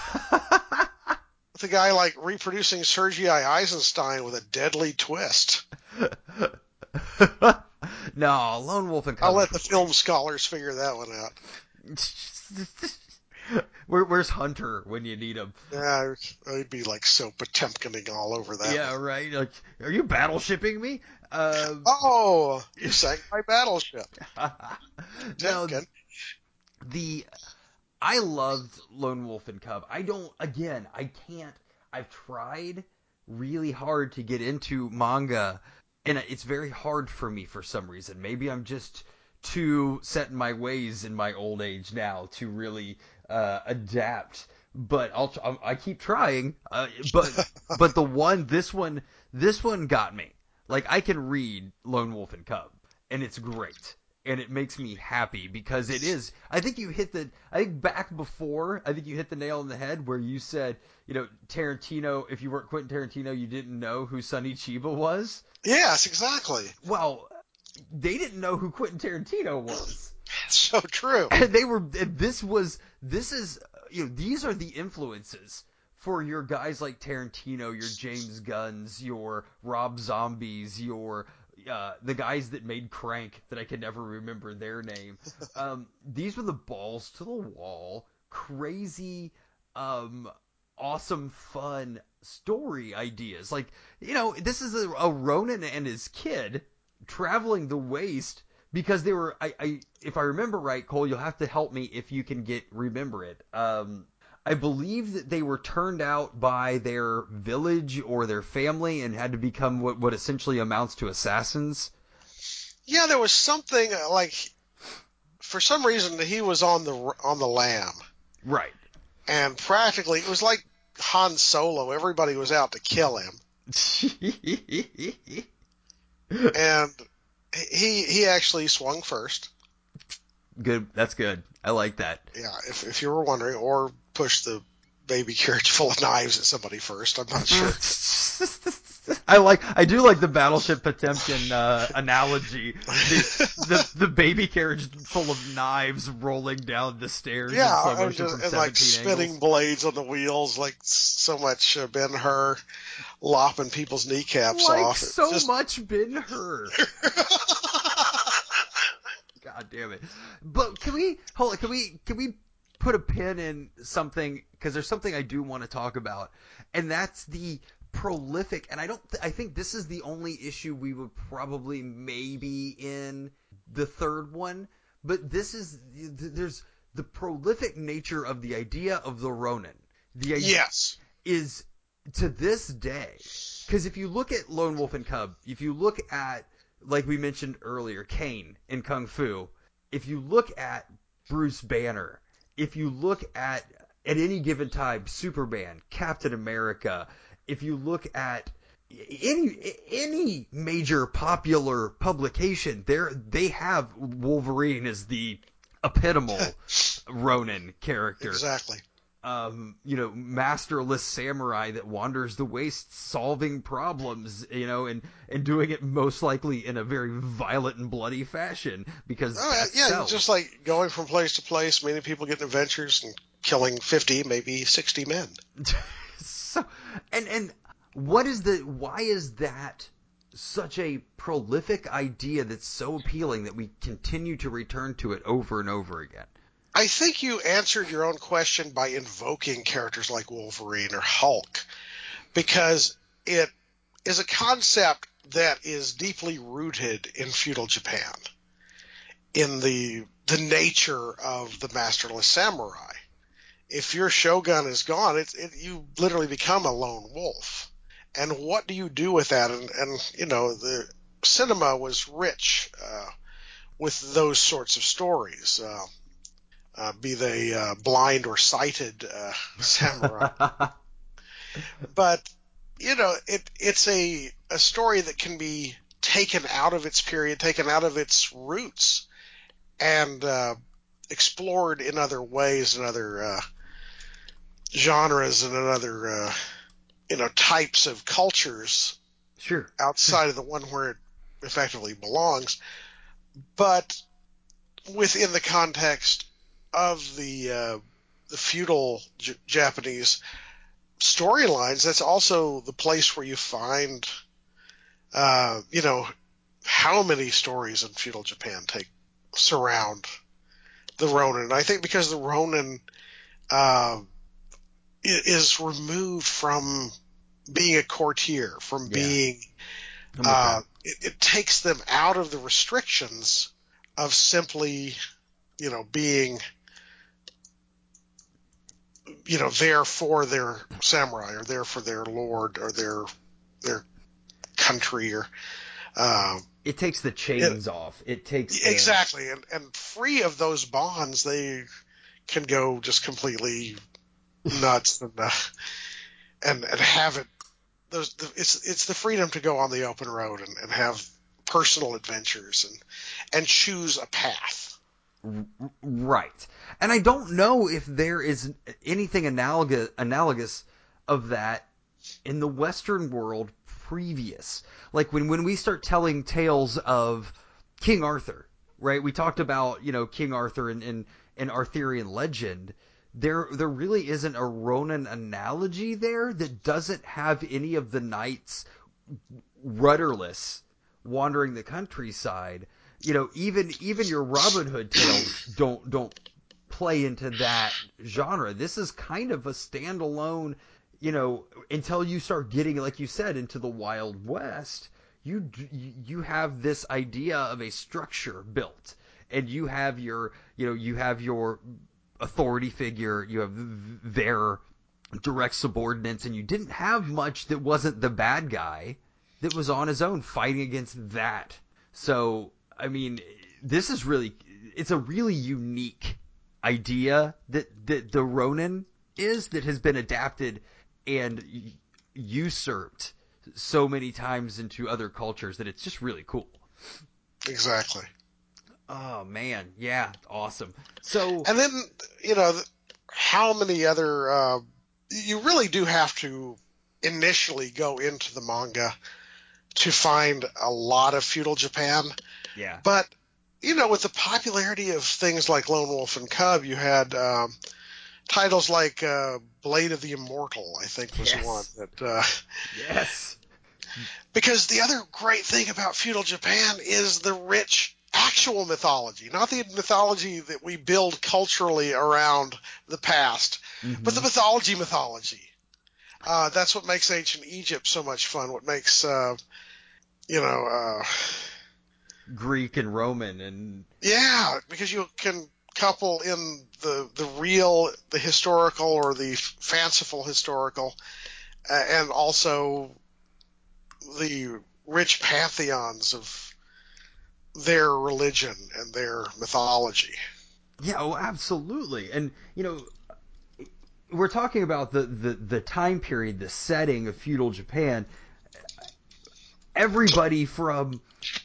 Speaker 3: With a guy like reproducing Sergei Eisenstein with a deadly twist.
Speaker 2: No, Lone Wolf and Cub.
Speaker 3: I'll let the film scholars figure that one out.
Speaker 2: Where, where's Hunter when you need him?
Speaker 3: Yeah, I'd be like so Potemkining all over that.
Speaker 2: Yeah,
Speaker 3: one.
Speaker 2: right. Like, are you battleshipping me? Uh,
Speaker 3: oh, you sank my battleship.
Speaker 2: No, the I loved Lone Wolf and Cub. I don't. Again, I can't. I've tried really hard to get into manga, and it's very hard for me for some reason. Maybe I'm just too set in my ways in my old age now to really uh, adapt. But I'll I keep trying. Uh, but but the one this one this one got me. Like, I can read Lone Wolf and Cub, and it's great, and it makes me happy because it is. I think you hit the. I think back before, I think you hit the nail on the head where you said, you know, Tarantino. If you weren't Quentin Tarantino, you didn't know who Sonny Chiba was.
Speaker 3: Yes, exactly.
Speaker 2: Well, they didn't know who Quentin Tarantino was.
Speaker 3: So true.
Speaker 2: And they were. This was. This is. You know, these are the influences for your guys like Tarantino, your James Gunns, your Rob Zombies, your uh, the guys that made Crank that I can never remember their name. Um, these were the balls to the wall, crazy, um, awesome, fun story ideas. Like, you know, this is a, a Ronin and his kid traveling the waste because they were. I, I, if I remember right, Cole, you'll have to help me if you can get remember it. Um, I believe that they were turned out by their village or their family and had to become what, what essentially amounts to assassins.
Speaker 3: Yeah, there was something uh, like, for some reason, he was on the on the lam.
Speaker 2: Right.
Speaker 3: And practically, it was like Han Solo. Everybody was out to kill him. And he he actually swung first.
Speaker 2: Good. That's good. I like that.
Speaker 3: Yeah, if if you were wondering, or pushed the baby carriage full of knives at somebody first. I'm not sure.
Speaker 2: I like. I do like the Battleship Potemkin uh, analogy. The, the the baby carriage full of knives rolling down the stairs
Speaker 3: Yeah,
Speaker 2: in slow
Speaker 3: and,
Speaker 2: motion
Speaker 3: just,
Speaker 2: from
Speaker 3: and
Speaker 2: seventeen
Speaker 3: like spinning
Speaker 2: angles.
Speaker 3: blades on the wheels, like so much uh, Ben Hur lopping people's kneecaps
Speaker 2: Like
Speaker 3: off.
Speaker 2: so
Speaker 3: just...
Speaker 2: much Ben Hur. God damn it! But can we hold on? Can we can we put a pin in something, because there's something I do want to talk about, and that's the prolific. And I don't. Th- I think this is the only issue we would probably maybe in the third one. But this is there's the prolific nature of the idea of the Ronin. The idea
Speaker 3: yes,
Speaker 2: is to this day, because if you look at Lone Wolf and Cub, if you look at, like we mentioned earlier, Kane in Kung Fu, if you look at Bruce Banner, if you look at, at any given time, Superman, Captain America, if you look at any any major popular publication, there they have Wolverine as the epitomal Ronin character.
Speaker 3: exactly.
Speaker 2: Um, you know, masterless samurai that wanders the wastes solving problems, you know, and, and doing it most likely in a very violent and bloody fashion, because
Speaker 3: Oh,
Speaker 2: that
Speaker 3: yeah,
Speaker 2: sells.
Speaker 3: just like going from place to place, meeting people, getting adventures, and killing fifty, maybe sixty men.
Speaker 2: So, and and what is the why is that such a prolific idea that's so appealing that we continue to return to it over and over again?
Speaker 3: I think you answered your own question by invoking characters like Wolverine or Hulk, because it is a concept that is deeply rooted in feudal Japan, in the the nature of the masterless samurai. If your shogun is gone, it, it, you literally become a lone wolf. And what do you do with that? And, and you know, the cinema was rich uh, with those sorts of stories. Uh, Uh, be they uh, blind or sighted uh, samurai. But, you know, it it's a, a story that can be taken out of its period, taken out of its roots, and uh, explored in other ways, in other uh, genres, and in other, uh, you know, types of cultures.
Speaker 2: Sure.
Speaker 3: Outside of the one where it effectively belongs. But within the context of the uh, the feudal J- Japanese storylines, that's also the place where you find, uh, you know, how many stories in feudal Japan take surround the Ronin. And I think because the Ronin uh, is removed from being a courtier, from
Speaker 2: Yeah.
Speaker 3: being, uh, it, it takes them out of the restrictions of simply, you know, being, you know, there for their samurai or there for their lord or their their country or uh,
Speaker 2: It takes the chains it, off. It takes the...
Speaker 3: exactly, and and free of those bonds, they can go just completely nuts and uh, and and have it. Those it's it's the freedom to go on the open road and, and have personal adventures and and choose a path.
Speaker 2: Right. And I don't know if there is anything analogous analogous of that in the Western world previous. Like when, when we start telling tales of King Arthur, right? We talked about, you know, King Arthur and, and, and Arthurian legend. There there really isn't a Ronin analogy there that doesn't have any of the knights rudderless, wandering the countryside. You know, even even your Robin Hood tales don't don't play into that genre. This is kind of a standalone, you know, until you start getting, like you said, into the Wild West. You you have this idea of a structure built, and you have your, you know, you have your authority figure, you have their direct subordinates, and you didn't have much that wasn't the bad guy that was on his own fighting against that. So, I mean, this is really, it's a really unique idea that, that the Ronin is, that has been adapted and usurped so many times into other cultures that it's just really cool.
Speaker 3: Exactly.
Speaker 2: Oh man, yeah, awesome. So,
Speaker 3: and then, you know, how many other, uh, you really do have to initially go into the manga to find a lot of feudal Japan.
Speaker 2: Yeah.
Speaker 3: But, you know, with the popularity of things like Lone Wolf and Cub, you had um, titles like uh, Blade of the Immortal, I think was
Speaker 2: yes.
Speaker 3: one. that. Uh,
Speaker 2: yes.
Speaker 3: Because the other great thing about feudal Japan is the rich actual mythology, not the mythology that we build culturally around the past,
Speaker 2: mm-hmm.
Speaker 3: but the mythology mythology. Uh, that's what makes ancient Egypt so much fun. What makes, uh, you know, uh,
Speaker 2: Greek and Roman and
Speaker 3: yeah, because you can couple in the the real, the historical, or the fanciful historical, uh, and also the rich pantheons of their religion and their mythology.
Speaker 2: Yeah, oh, absolutely. And, you know, we're talking about the, the, the time period, the setting of feudal Japan. Everybody from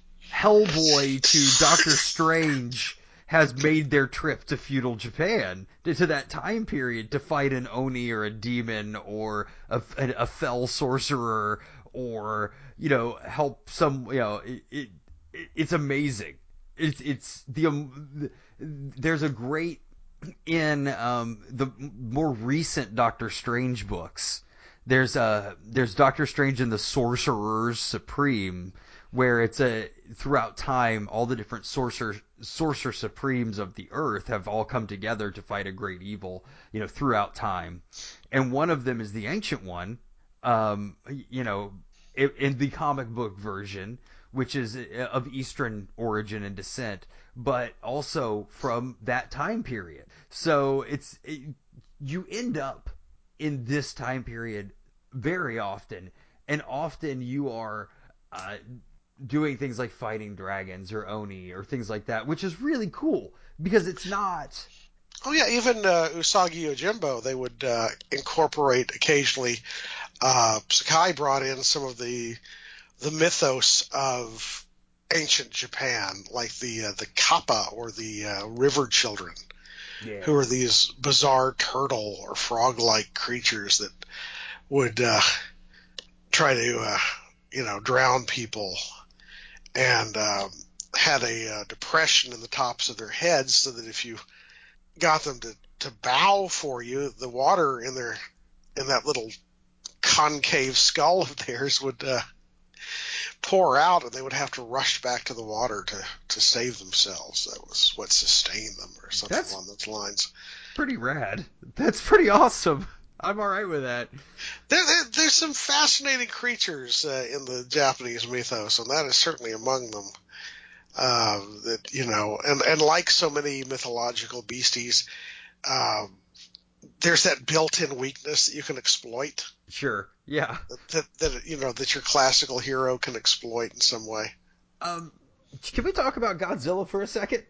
Speaker 2: Hellboy to Doctor Strange has made their trip to feudal Japan, to, to that time period, to fight an Oni or a demon or a, a, a fell sorcerer, or, you know, help some, you know, it, it, it's amazing. It's, it's the, um, there's a great, in um, the more recent Doctor Strange books, there's a there's Doctor Strange and the Sorcerers Supreme, where it's a throughout time all the different sorcerer sorcerer supremes of the earth have all come together to fight a great evil, you know, throughout time, and one of them is the Ancient One, um, you know, in, in the comic book version, which is of Eastern origin and descent, but also from that time period. So it's it, you end up in this time period very often, and often you are uh, doing things like fighting dragons or Oni or things like that, which is really cool because it's not.
Speaker 3: Oh yeah, even uh, Usagi Yojimbo, they would uh, incorporate occasionally. Uh, Sakai brought in some of the the mythos of ancient Japan, like the uh, the Kappa or the uh, River Children,
Speaker 2: Yeah.
Speaker 3: who are these bizarre turtle or frog-like creatures that would uh, try to uh, you know drown people, and um, had a uh, depression in the tops of their heads, so that if you got them to, to bow for you, the water in their in that little concave skull of theirs would uh, pour out, and they would have to rush back to the water to, to save themselves. That was what sustained them, or something
Speaker 2: That's
Speaker 3: along those lines.
Speaker 2: Pretty rad. That's pretty awesome. I'm all right with that.
Speaker 3: There, there, there's some fascinating creatures uh, in the Japanese mythos, and that is certainly among them. Uh, that you know, and, and like so many mythological beasties, uh, there's that built-in weakness that you can exploit.
Speaker 2: Sure. Yeah.
Speaker 3: That, that you know that your classical hero can exploit in some way.
Speaker 2: Um, can we talk about Godzilla for a second?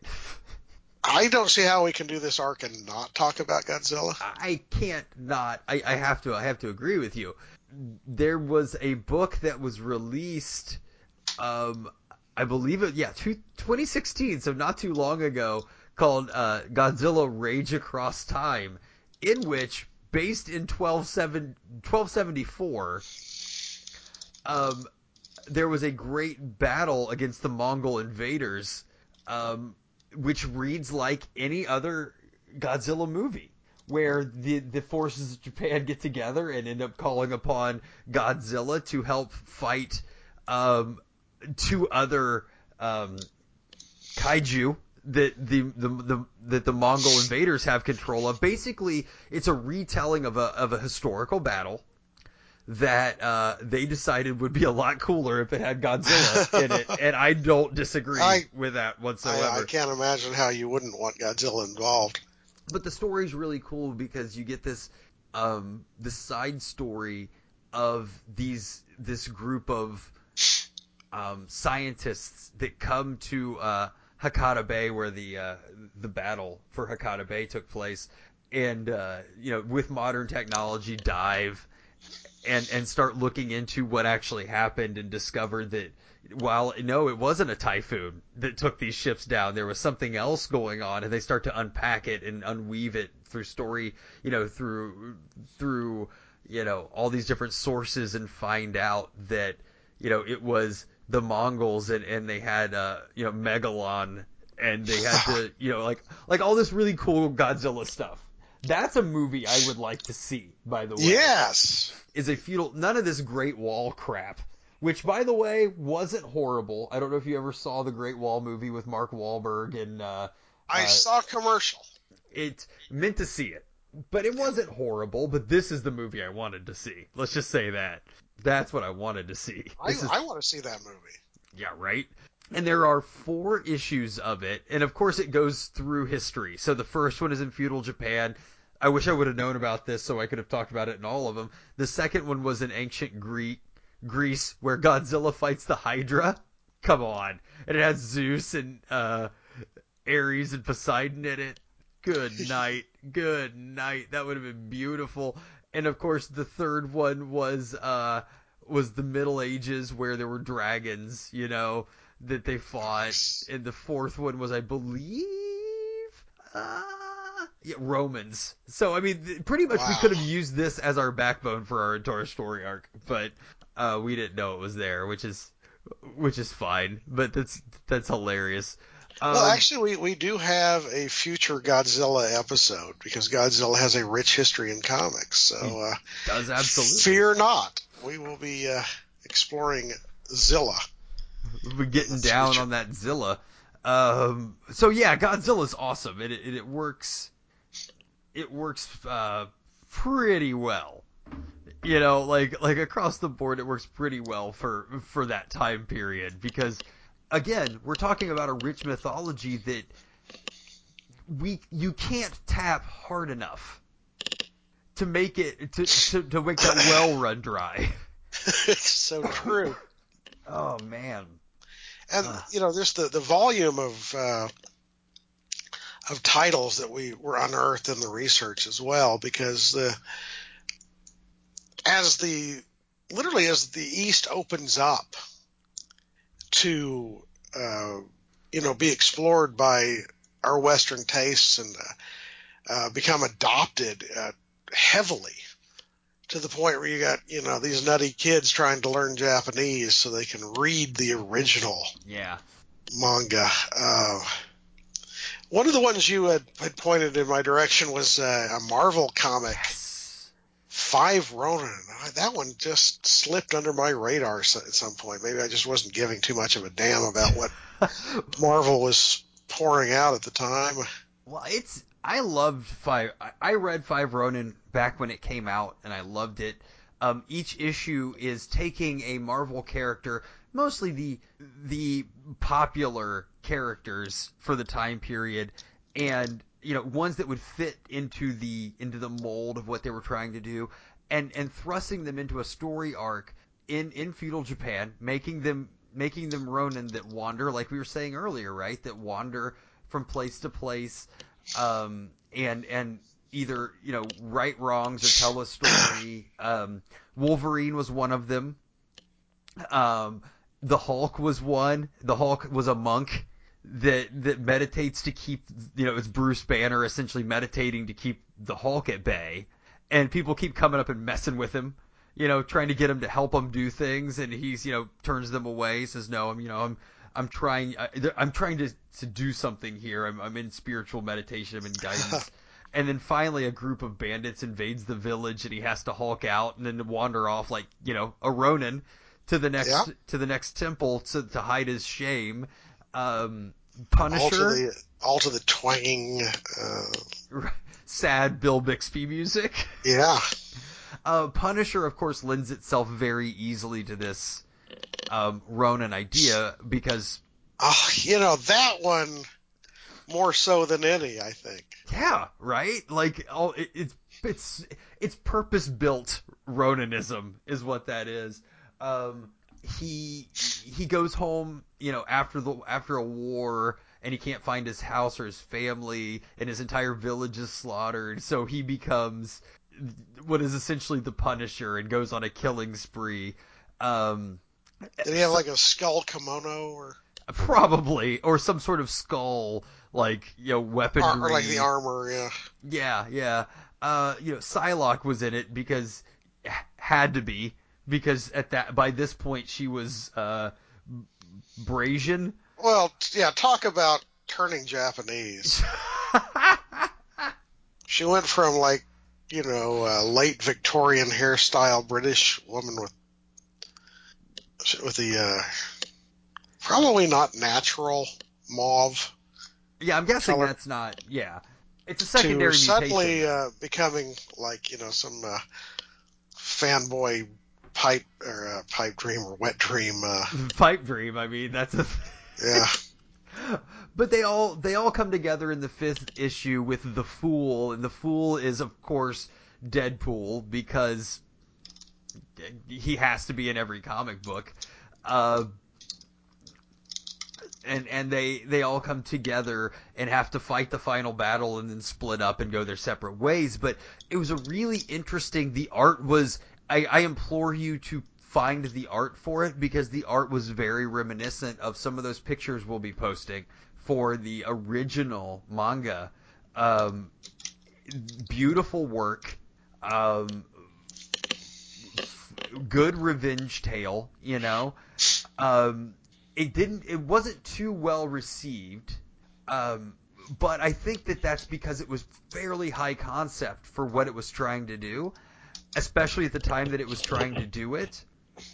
Speaker 3: I don't see how we can do this arc and not talk about Godzilla.
Speaker 2: I can't not. I, I have to. I have to agree with you. There was a book that was released. Um, I believe it. Yeah, two, twenty sixteen. So not too long ago, called uh, Godzilla: Rage Across Time, in which, based in twelve seventy-four, um, there was a great battle against the Mongol invaders, um, which reads like any other Godzilla movie, where the the forces of Japan get together and end up calling upon Godzilla to help fight um, two other um, kaiju that the, the the that the Mongol invaders have control of. Basically, it's a retelling of a of a historical battle that uh, they decided would be a lot cooler if it had Godzilla in it, and I don't disagree
Speaker 3: I,
Speaker 2: with that whatsoever.
Speaker 3: I, I can't imagine how you wouldn't want Godzilla involved.
Speaker 2: But the story's really cool because you get this um, this side story of these this group of um, scientists that come to uh, Hakata Bay, where the uh, the battle for Hakata Bay took place, and uh, you know, with modern technology, dive and and start looking into what actually happened, and discover that while no, it wasn't a typhoon that took these ships down, there was something else going on, and they start to unpack it and unweave it through story, you know, through through you know all these different sources, and find out that you know it was the Mongols, and, and they had uh you know Megalon, and they had to you know like like all this really cool Godzilla stuff. That's a movie I would like to see, by the way.
Speaker 3: Yes.
Speaker 2: Is a feudal, none of this Great Wall crap, which, by the way, wasn't horrible. I don't know if you ever saw the Great Wall movie with Mark Wahlberg, and uh,
Speaker 3: I
Speaker 2: uh,
Speaker 3: saw a commercial.
Speaker 2: It meant to see it, but it wasn't horrible. But this is the movie I wanted to see. Let's just say that. That's what I wanted to see.
Speaker 3: I,
Speaker 2: This is,
Speaker 3: I want to see that movie.
Speaker 2: yeah, right? And there are four issues of it, and of course it goes through history. So the first one is in feudal Japan. I wish I would have known about this so I could have talked about it in all of them. The second one was in ancient Greek, Greece, where Godzilla fights the Hydra. Come on. And it has Zeus and uh, Ares and Poseidon in it. Good night. Good night. That would have been beautiful. And of course the third one was uh, was the Middle Ages, where there were dragons, you know, that they fought. And the fourth one was, I believe... Uh, Yeah, Romans. So I mean, pretty much wow. We could have used this as our backbone for our entire story arc, but uh, we didn't know it was there, which is which is fine. But that's that's hilarious. Um,
Speaker 3: well, actually, we, we do have a future Godzilla episode, because Godzilla has a rich history in comics. So uh,
Speaker 2: does absolutely.
Speaker 3: Fear not, we will be uh, exploring Zilla.
Speaker 2: We're getting down future. on that Zilla. Um, so yeah, Godzilla's awesome. It it, it works. It works uh, pretty well, you know, like like across the board. It works pretty well for for that time period, because again, we're talking about a rich mythology that we you can't tap hard enough to make it to to, to make that well run dry.
Speaker 3: It's so true.
Speaker 2: Oh man,
Speaker 3: and uh. you know, there's the the volume of. Uh, of titles that we were unearthed in the research as well, because the as the literally as the East opens up to uh, you know be explored by our Western tastes and uh, uh, become adopted uh, heavily, to the point where you got you know these nutty kids trying to learn Japanese so they can read the original
Speaker 2: yeah
Speaker 3: manga. Uh, One of the ones you had, had pointed in my direction was uh, a Marvel comic,
Speaker 2: yes.
Speaker 3: Five Ronin. That one just slipped under my radar at some point. Maybe I just wasn't giving too much of a damn about what Marvel was pouring out at the time.
Speaker 2: Well, it's I loved Five. I read Five Ronin back when it came out, and I loved it. Um, each issue is taking a Marvel character, mostly the the popular characters for the time period, and you know ones that would fit into the into the mold of what they were trying to do, and and thrusting them into a story arc in in feudal Japan, making them making them Ronin that wander, like we were saying earlier, right? That wander from place to place, um, and and either you know right wrongs or tell a story. Um, Wolverine was one of them. Um, the Hulk was one. The Hulk was a monk that that meditates to keep, you know, it's Bruce Banner essentially meditating to keep the Hulk at bay, and people keep coming up and messing with him, you know, trying to get him to help him do things, and he's, you know, turns them away, says no, I'm, you know, I'm I'm trying I'm trying to to do something here. I'm I'm in spiritual meditation. I'm in guidance. And then finally a group of bandits invades the village, and he has to Hulk out and then wander off like, you know, a Ronin to the next
Speaker 3: Yeah.
Speaker 2: to the next temple to to hide his shame. Um,
Speaker 3: All to
Speaker 2: Punisher,
Speaker 3: the all to the twanging. Uh,
Speaker 2: sad Bill Bixby music.
Speaker 3: yeah.
Speaker 2: Uh, Punisher, of course, lends itself very easily to this um, Ronin idea because,
Speaker 3: Oh, you know that one more so than any, I think.
Speaker 2: yeah, right? Like, oh, it, it's it's it's purpose built Ronanism is what that is. Um, he he goes home, you know, after the after a war, and he can't find his house or his family, and his entire village is slaughtered. So he becomes what is essentially the Punisher and goes on a killing spree. Um,
Speaker 3: Did he have like a skull kimono or
Speaker 2: probably, or some sort of skull, like, you know, weaponry.
Speaker 3: or, or like the armor? Yeah.
Speaker 2: Yeah, yeah. Uh, you know, Psylocke was in it because had to be because at that by this point she was uh, Brasian.
Speaker 3: Well, yeah. Talk about turning Japanese. She went from like, you know, uh, late Victorian hairstyle British woman with with the uh, probably not natural mauve.
Speaker 2: Yeah, I'm guessing
Speaker 3: color
Speaker 2: that's not. Yeah, it's a secondary
Speaker 3: to suddenly
Speaker 2: mutation.
Speaker 3: uh, becoming like, you know, some uh, fanboy pipe or uh, pipe dream or wet dream. Uh,
Speaker 2: Pipe dream. I mean, that's a.
Speaker 3: yeah.
Speaker 2: But they all they all come together in the fifth issue with the Fool, and the Fool is of course Deadpool because he has to be in every comic book. Uh, and and they they all come together and have to fight the final battle and then split up and go their separate ways. But it was a really interesting. The art was. I, I implore you to find the art for it because the art was very reminiscent of some of those pictures we'll be posting for the original manga. Um, beautiful work. Um, good revenge tale, you know. Um, it didn't. It wasn't too well received, um, but I think that that's because it was fairly high concept for what it was trying to do, especially at the time that it was trying to do it,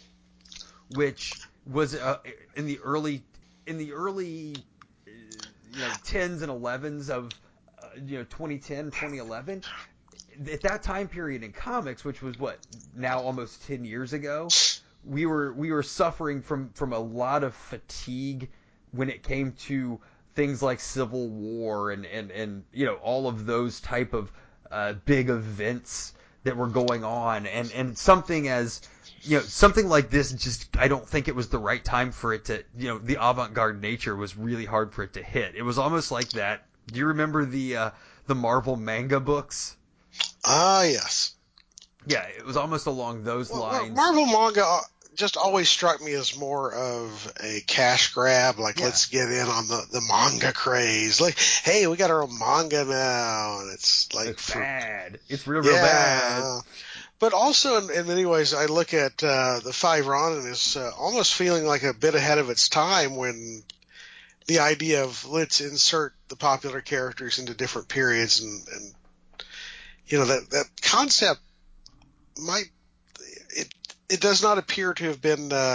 Speaker 2: which was uh, in the early in the early uh, you know tens and elevens of uh, you know twenty ten, twenty eleven. At that time period in comics, which was what now almost ten years ago, we were we were suffering from from a lot of fatigue when it came to things like Civil War and and and you know all of those type of uh, big events that were going on, and and something as you know something like this, just I don't think it was the right time for it to, you know the avant-garde nature was really hard for it to hit. It was almost like that. Do you remember the uh, the Marvel manga books?
Speaker 3: Ah, yes.
Speaker 2: Yeah, it was almost along those
Speaker 3: Well, well,
Speaker 2: lines.
Speaker 3: Marvel manga just always struck me as more of a cash grab. Like,
Speaker 2: Yeah.
Speaker 3: let's get in on the, the manga craze. Like, hey, we got our own manga now, and it's like
Speaker 2: It's
Speaker 3: for,
Speaker 2: bad. It's real, real
Speaker 3: yeah.
Speaker 2: bad.
Speaker 3: But also, in, in many ways, I look at uh, the Five Ronin as uh, almost feeling like a bit ahead of its time when the idea of let's insert the popular characters into different periods and, and you know, that, that concept might, it, it does not appear to have been, uh,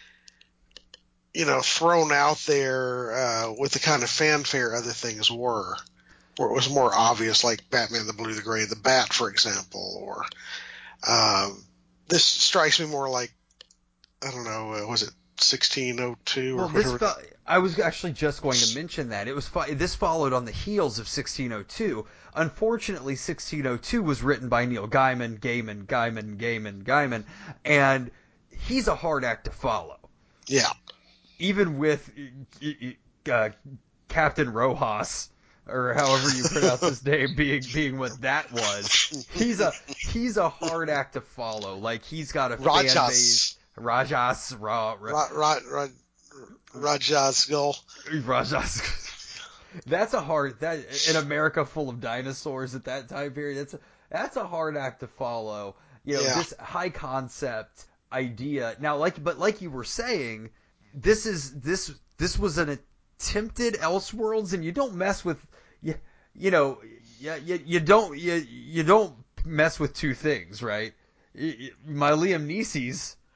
Speaker 3: you know, thrown out there, uh, with the kind of fanfare other things were, where it was more obvious, like Batman, the Blue, the Gray, the Bat, for example, or, um, this strikes me more like, I don't know, uh, was it sixteen oh two or
Speaker 2: Well, this
Speaker 3: whatever?
Speaker 2: fo- I was actually just going to mention that it was fo- this followed on the heels of sixteen oh two. Unfortunately, sixteen oh two was written by Neil Gaiman, Gaiman, Gaiman, Gaiman, Gaiman, and he's a hard act to follow.
Speaker 3: Yeah.
Speaker 2: Even with uh, Captain Rojas, or however you pronounce his name, being being what that was, he's a he's a hard act to follow. Like he's got a fan base.
Speaker 3: Rajas.
Speaker 2: Rajas, Ra, Ra,
Speaker 3: Ra, Ra, Ra, Rajas Gull.
Speaker 2: Rajas. That's a hard that in America full of dinosaurs at that time period. That's a, that's a hard act to follow. You know,
Speaker 3: Yeah.
Speaker 2: this high concept idea. Now, like but like you were saying, this is this this was an attempted Elseworlds, and you don't mess with you, you know you, you, you don't you, you don't mess with two things, right? My Liam Neeson's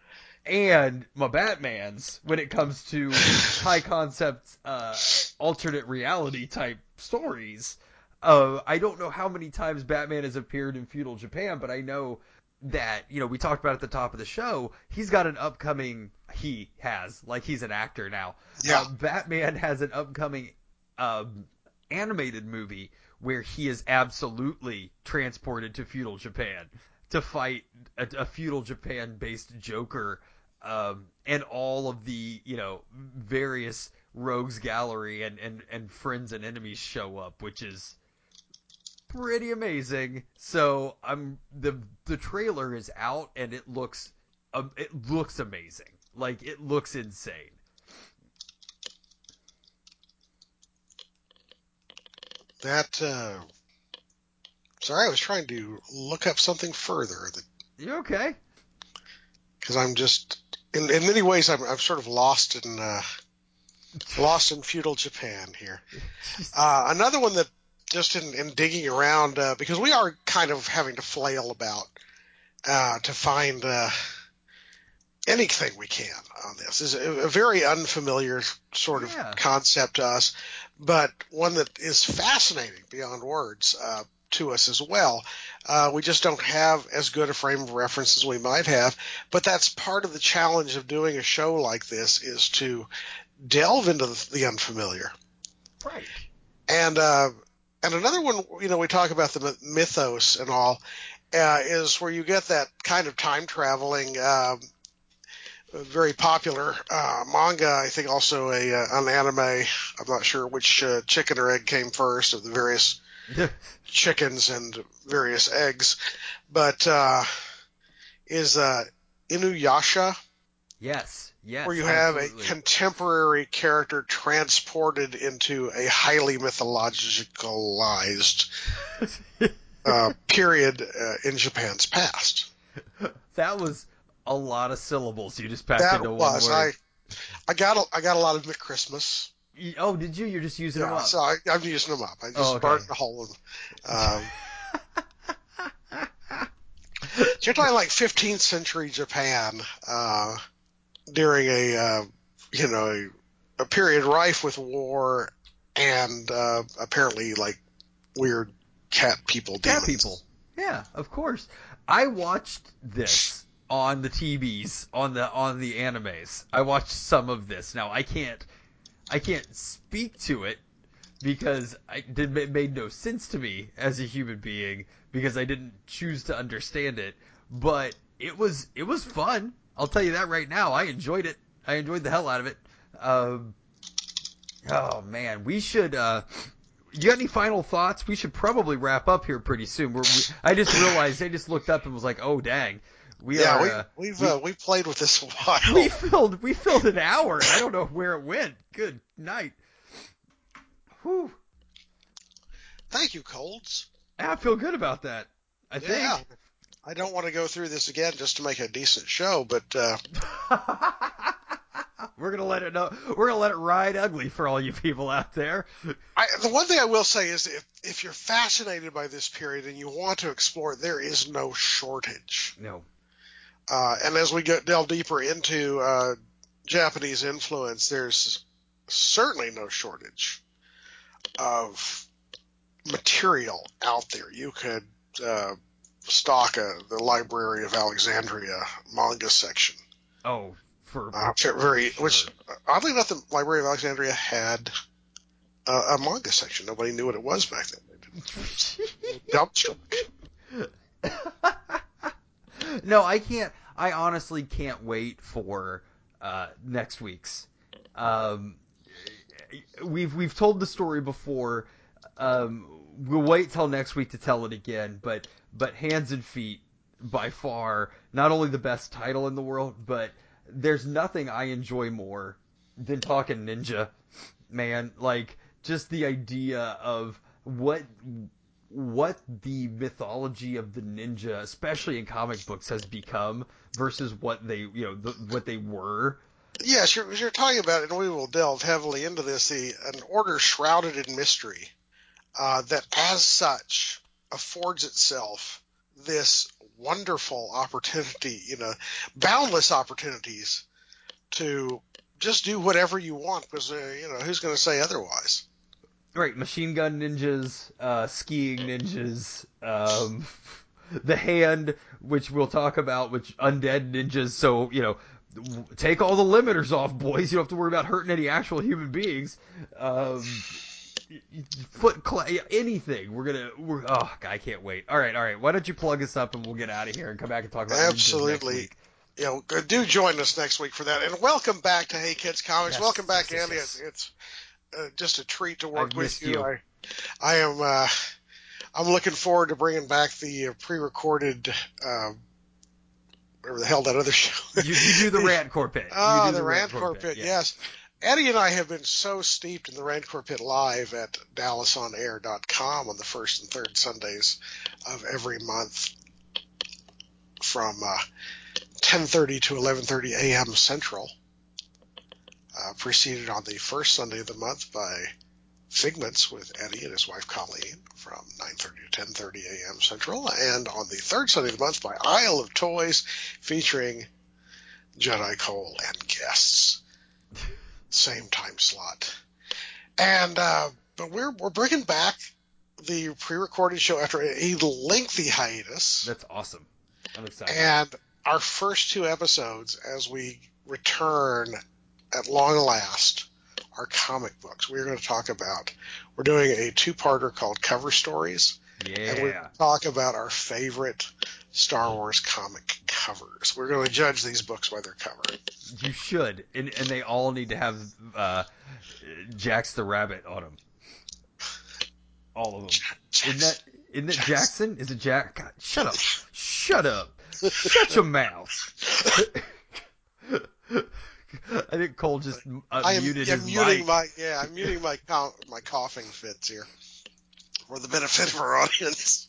Speaker 2: and my Batmans when it comes to high concept, uh, alternate reality type stories. Uh, I don't know how many times Batman has appeared in feudal Japan, but I know that, you know, we talked about at the top of the show, he's got an upcoming, he has, like he's an actor now.
Speaker 3: Yeah.
Speaker 2: Uh, Batman has an upcoming um, animated movie where he is absolutely transported to feudal Japan to fight a, a feudal Japan based Joker, um, and all of the, you know, various rogues gallery and, and, and friends and enemies show up, which is pretty amazing. So I'm the the trailer is out and it looks um, it looks amazing. Like it looks insane.
Speaker 3: That, uh, sorry, I was trying to look up something further that,
Speaker 2: You okay?
Speaker 3: because I'm just, in, in many ways, I'm, I'm sort of lost in, uh, lost in feudal Japan here. Uh, another one that just in, in digging around, uh, because we are kind of having to flail about, uh, to find, uh, anything we can on this. Is a, a very unfamiliar sort of
Speaker 2: Yeah.
Speaker 3: concept to us, but one that is fascinating beyond words uh, to us as well. Uh, we just don't have as good a frame of reference as we might have, but that's part of the challenge of doing a show like this is to delve into the, the unfamiliar.
Speaker 2: Right.
Speaker 3: And uh, and another one, you know, we talk about the mythos and all, uh, is where you get that kind of time traveling. Uh, very popular uh, manga. I think also a uh, an anime. I'm not sure which uh, chicken or egg came first of the various chickens and various eggs, but uh, is uh, Inuyasha,
Speaker 2: Yes. Yes.
Speaker 3: where you have
Speaker 2: absolutely.
Speaker 3: a contemporary character transported into a highly mythologicalized uh, period uh, in Japan's past.
Speaker 2: That was a lot of syllables you just packed
Speaker 3: That
Speaker 2: into one
Speaker 3: was
Speaker 2: word.
Speaker 3: I. I got a, I got a lot of McChristmas.
Speaker 2: Oh, did you? You're just using them
Speaker 3: Yeah,
Speaker 2: up.
Speaker 3: so I, I'm using them up. I just
Speaker 2: Oh, okay.
Speaker 3: burnt a hole in them. Um, so you're talking like fifteenth century Japan uh, during a uh, you know a, a period rife with war and uh, apparently like weird cat people demons.
Speaker 2: Cat people. Yeah, of course. I watched this on the T Vs, on the on the animes. I watched some of this. Now I can't I can't speak to it because I did it made no sense to me as a human being because I didn't choose to understand it. But it was it was fun. I'll tell you that right now. I enjoyed it. I enjoyed the hell out of it. Um, oh man, we should. Uh, you got any final thoughts? We should probably wrap up here pretty soon. We're, we, I just realized, I just looked up and was like, oh dang, we
Speaker 3: Yeah,
Speaker 2: are.
Speaker 3: we,
Speaker 2: Uh,
Speaker 3: we've
Speaker 2: we,
Speaker 3: uh, we've played with this a while.
Speaker 2: we filled we filled an hour. And I don't know where it went. Good night. Whew.
Speaker 3: Thank you, Colds.
Speaker 2: I feel good about that. I
Speaker 3: Yeah,
Speaker 2: think.
Speaker 3: I don't want to go through this again just to make a decent show, but uh,
Speaker 2: We're gonna let it know. We're gonna let it ride ugly for all you people out there.
Speaker 3: I, the one thing I will say is if, if you're fascinated by this period and you want to explore it, there is no shortage.
Speaker 2: No.
Speaker 3: Uh, and as we get delve deeper into uh, Japanese influence, there's certainly no shortage of material out there. You could uh, stock a, the Library of Alexandria manga section.
Speaker 2: Oh, for
Speaker 3: Uh, very,
Speaker 2: sure.
Speaker 3: which oddly enough, the Library of Alexandria had a, a manga section. Nobody knew what it was back then. Dumpster.
Speaker 2: No, I can't. I honestly can't wait for uh, next week's. Um, we've we've told the story before. Um, we'll wait till next week to tell it again. But but Hands and Feet, by far, not only the best title in the world, but there's nothing I enjoy more than talking ninja, man. Like just the idea of what what the mythology of the ninja, especially in comic books, has become versus what they you know the, what they were.
Speaker 3: Yes, you're, you're talking about, and we will delve heavily into this, the an order shrouded in mystery uh, that, as such, affords itself this wonderful opportunity, you know, boundless opportunities to just do whatever you want, because, uh, you know, who's going to say otherwise?
Speaker 2: Right, machine gun ninjas, uh, skiing ninjas, um, the hand, which we'll talk about, which undead ninjas. So, you know, take all the limiters off, boys. You don't have to worry about hurting any actual human beings. Um, foot clay, anything. We're gonna. We're, oh, I can't wait. All right, all right. Why don't you plug us up and we'll get out of here and come back and talk about
Speaker 3: Absolutely.
Speaker 2: ninjas next week.
Speaker 3: You know, do join us next week for that. And welcome back to Hey Kids Comics.
Speaker 2: Yes,
Speaker 3: welcome back,
Speaker 2: yes,
Speaker 3: Andy.
Speaker 2: yes, yes.
Speaker 3: It's, it's uh, just a treat to work
Speaker 2: I've
Speaker 3: with
Speaker 2: missed
Speaker 3: you.
Speaker 2: you.
Speaker 3: I, I am. Uh, I'm looking forward to bringing back the uh, pre-recorded. Uh, whatever the hell that other show.
Speaker 2: You, you do the Rantcore Pit.
Speaker 3: Oh,
Speaker 2: you do
Speaker 3: the,
Speaker 2: the
Speaker 3: Rantcore Pit.
Speaker 2: Pit. Yeah.
Speaker 3: Yes. Eddie and I have been so steeped in the Rantcore Pit live at dallas on air dot com on the first and third Sundays of every month from uh, ten thirty to eleven thirty a.m. Central, uh, preceded on the first Sunday of the month by Figments with Eddie and his wife Colleen from nine thirty to ten thirty a.m. Central, and on the third Sunday of the month by Isle of Toys featuring Jedi Cole and guests. Same time slot. And, uh, but we're, we're bringing back the pre-recorded show after a lengthy hiatus.
Speaker 2: That's awesome. I'm excited.
Speaker 3: And our first two episodes, as we return at long last, are comic books. We're going to talk about, we're doing a two-parter called Cover Stories.
Speaker 2: Yeah.
Speaker 3: And we're going to talk about our favorite Star Wars comic covers. We're going to judge these books by their cover.
Speaker 2: You should, and and they all need to have uh, Jax the Rabbit on them. All of them.
Speaker 3: Jackson.
Speaker 2: Isn't that isn't it
Speaker 3: Jackson.
Speaker 2: Jackson? Is it Jack? God, shut up! Shut up! Shut your mouth! I think Cole just uh,
Speaker 3: I am,
Speaker 2: muted
Speaker 3: I'm
Speaker 2: his
Speaker 3: muting
Speaker 2: mic.
Speaker 3: my yeah, I'm muting my co- my coughing fits here for the benefit of our audience.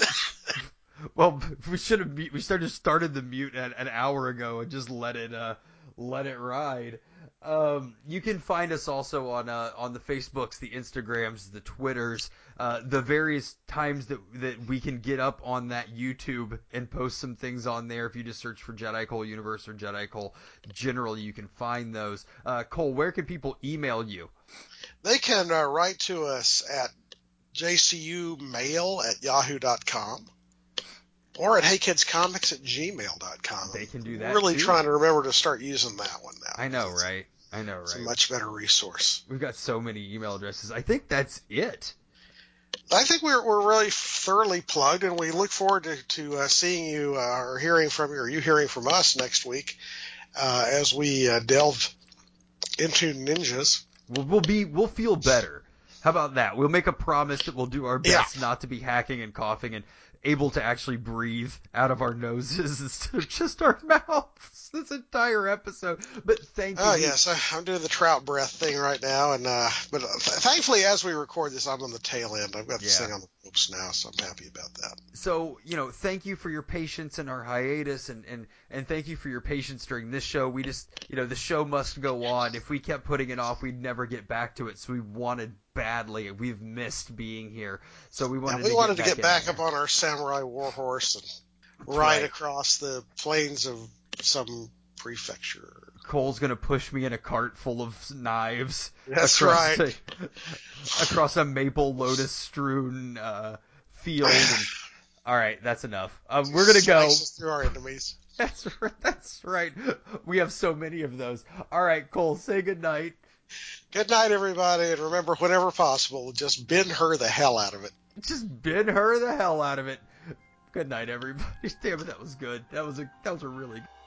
Speaker 2: Well, we should have we should have started the mute an, an hour ago and just let it uh let it ride. Um, you can find us also on uh, on the Facebooks, the Instagrams, the Twitters, uh, the various times that that we can get up on that YouTube and post some things on there. If you just search for Jedi Cole Universe or Jedi Cole General, you can find those. Uh, Cole, where can people email you?
Speaker 3: They can uh, write to us at j c u mail at yahoo dot com or at heykidscomics at gmail dot com.
Speaker 2: They can do that
Speaker 3: I'm really
Speaker 2: too.
Speaker 3: trying to remember to start using that one now.
Speaker 2: I know, right? I know,
Speaker 3: It's a
Speaker 2: right?
Speaker 3: much better resource.
Speaker 2: We've got so many email addresses. I think that's it.
Speaker 3: I think we're we're really thoroughly plugged, and we look forward to, to uh, seeing you uh, or hearing from you, or you hearing from us next week uh, as we uh, delve into ninjas.
Speaker 2: We'll, we'll be we'll feel better. How about that? We'll make a promise that we'll do our best
Speaker 3: Yeah.
Speaker 2: not to be hacking and coughing and able to actually breathe out of our noses instead of just our mouths this entire episode. But thank you.
Speaker 3: Oh yes, I, I'm doing the trout breath thing right now, and uh, but uh, th- thankfully, as we record this, I'm on the tail end. I've got this
Speaker 2: Yeah.
Speaker 3: thing on the ropes now, so I'm happy about that.
Speaker 2: So, you know, thank you for your patience in our hiatus, and, and, and thank you for your patience during this show. We just, you know, the show must go on. If we kept putting it off, we'd never get back to it. So we wanted badly. We've missed being here. So we wanted
Speaker 3: Yeah, we
Speaker 2: to
Speaker 3: wanted
Speaker 2: get
Speaker 3: to
Speaker 2: back
Speaker 3: get back
Speaker 2: in
Speaker 3: up
Speaker 2: there.
Speaker 3: on our samurai warhorse and
Speaker 2: That's
Speaker 3: ride
Speaker 2: right.
Speaker 3: across the plains of some prefecture.
Speaker 2: Cole's gonna push me in a cart full of knives.
Speaker 3: That's
Speaker 2: across
Speaker 3: right.
Speaker 2: A, across a maple lotus strewn uh, field. And, all right, that's enough. Um, we're gonna go.
Speaker 3: Slices through our enemies.
Speaker 2: That's right. That's right. We have so many of those. All right, Cole, say goodnight.
Speaker 3: Good night, everybody, and remember, whenever possible, just bend her the hell out of it.
Speaker 2: Just bend her the hell out of it. Good night, everybody. Damn it, that was good. That was a that was a really good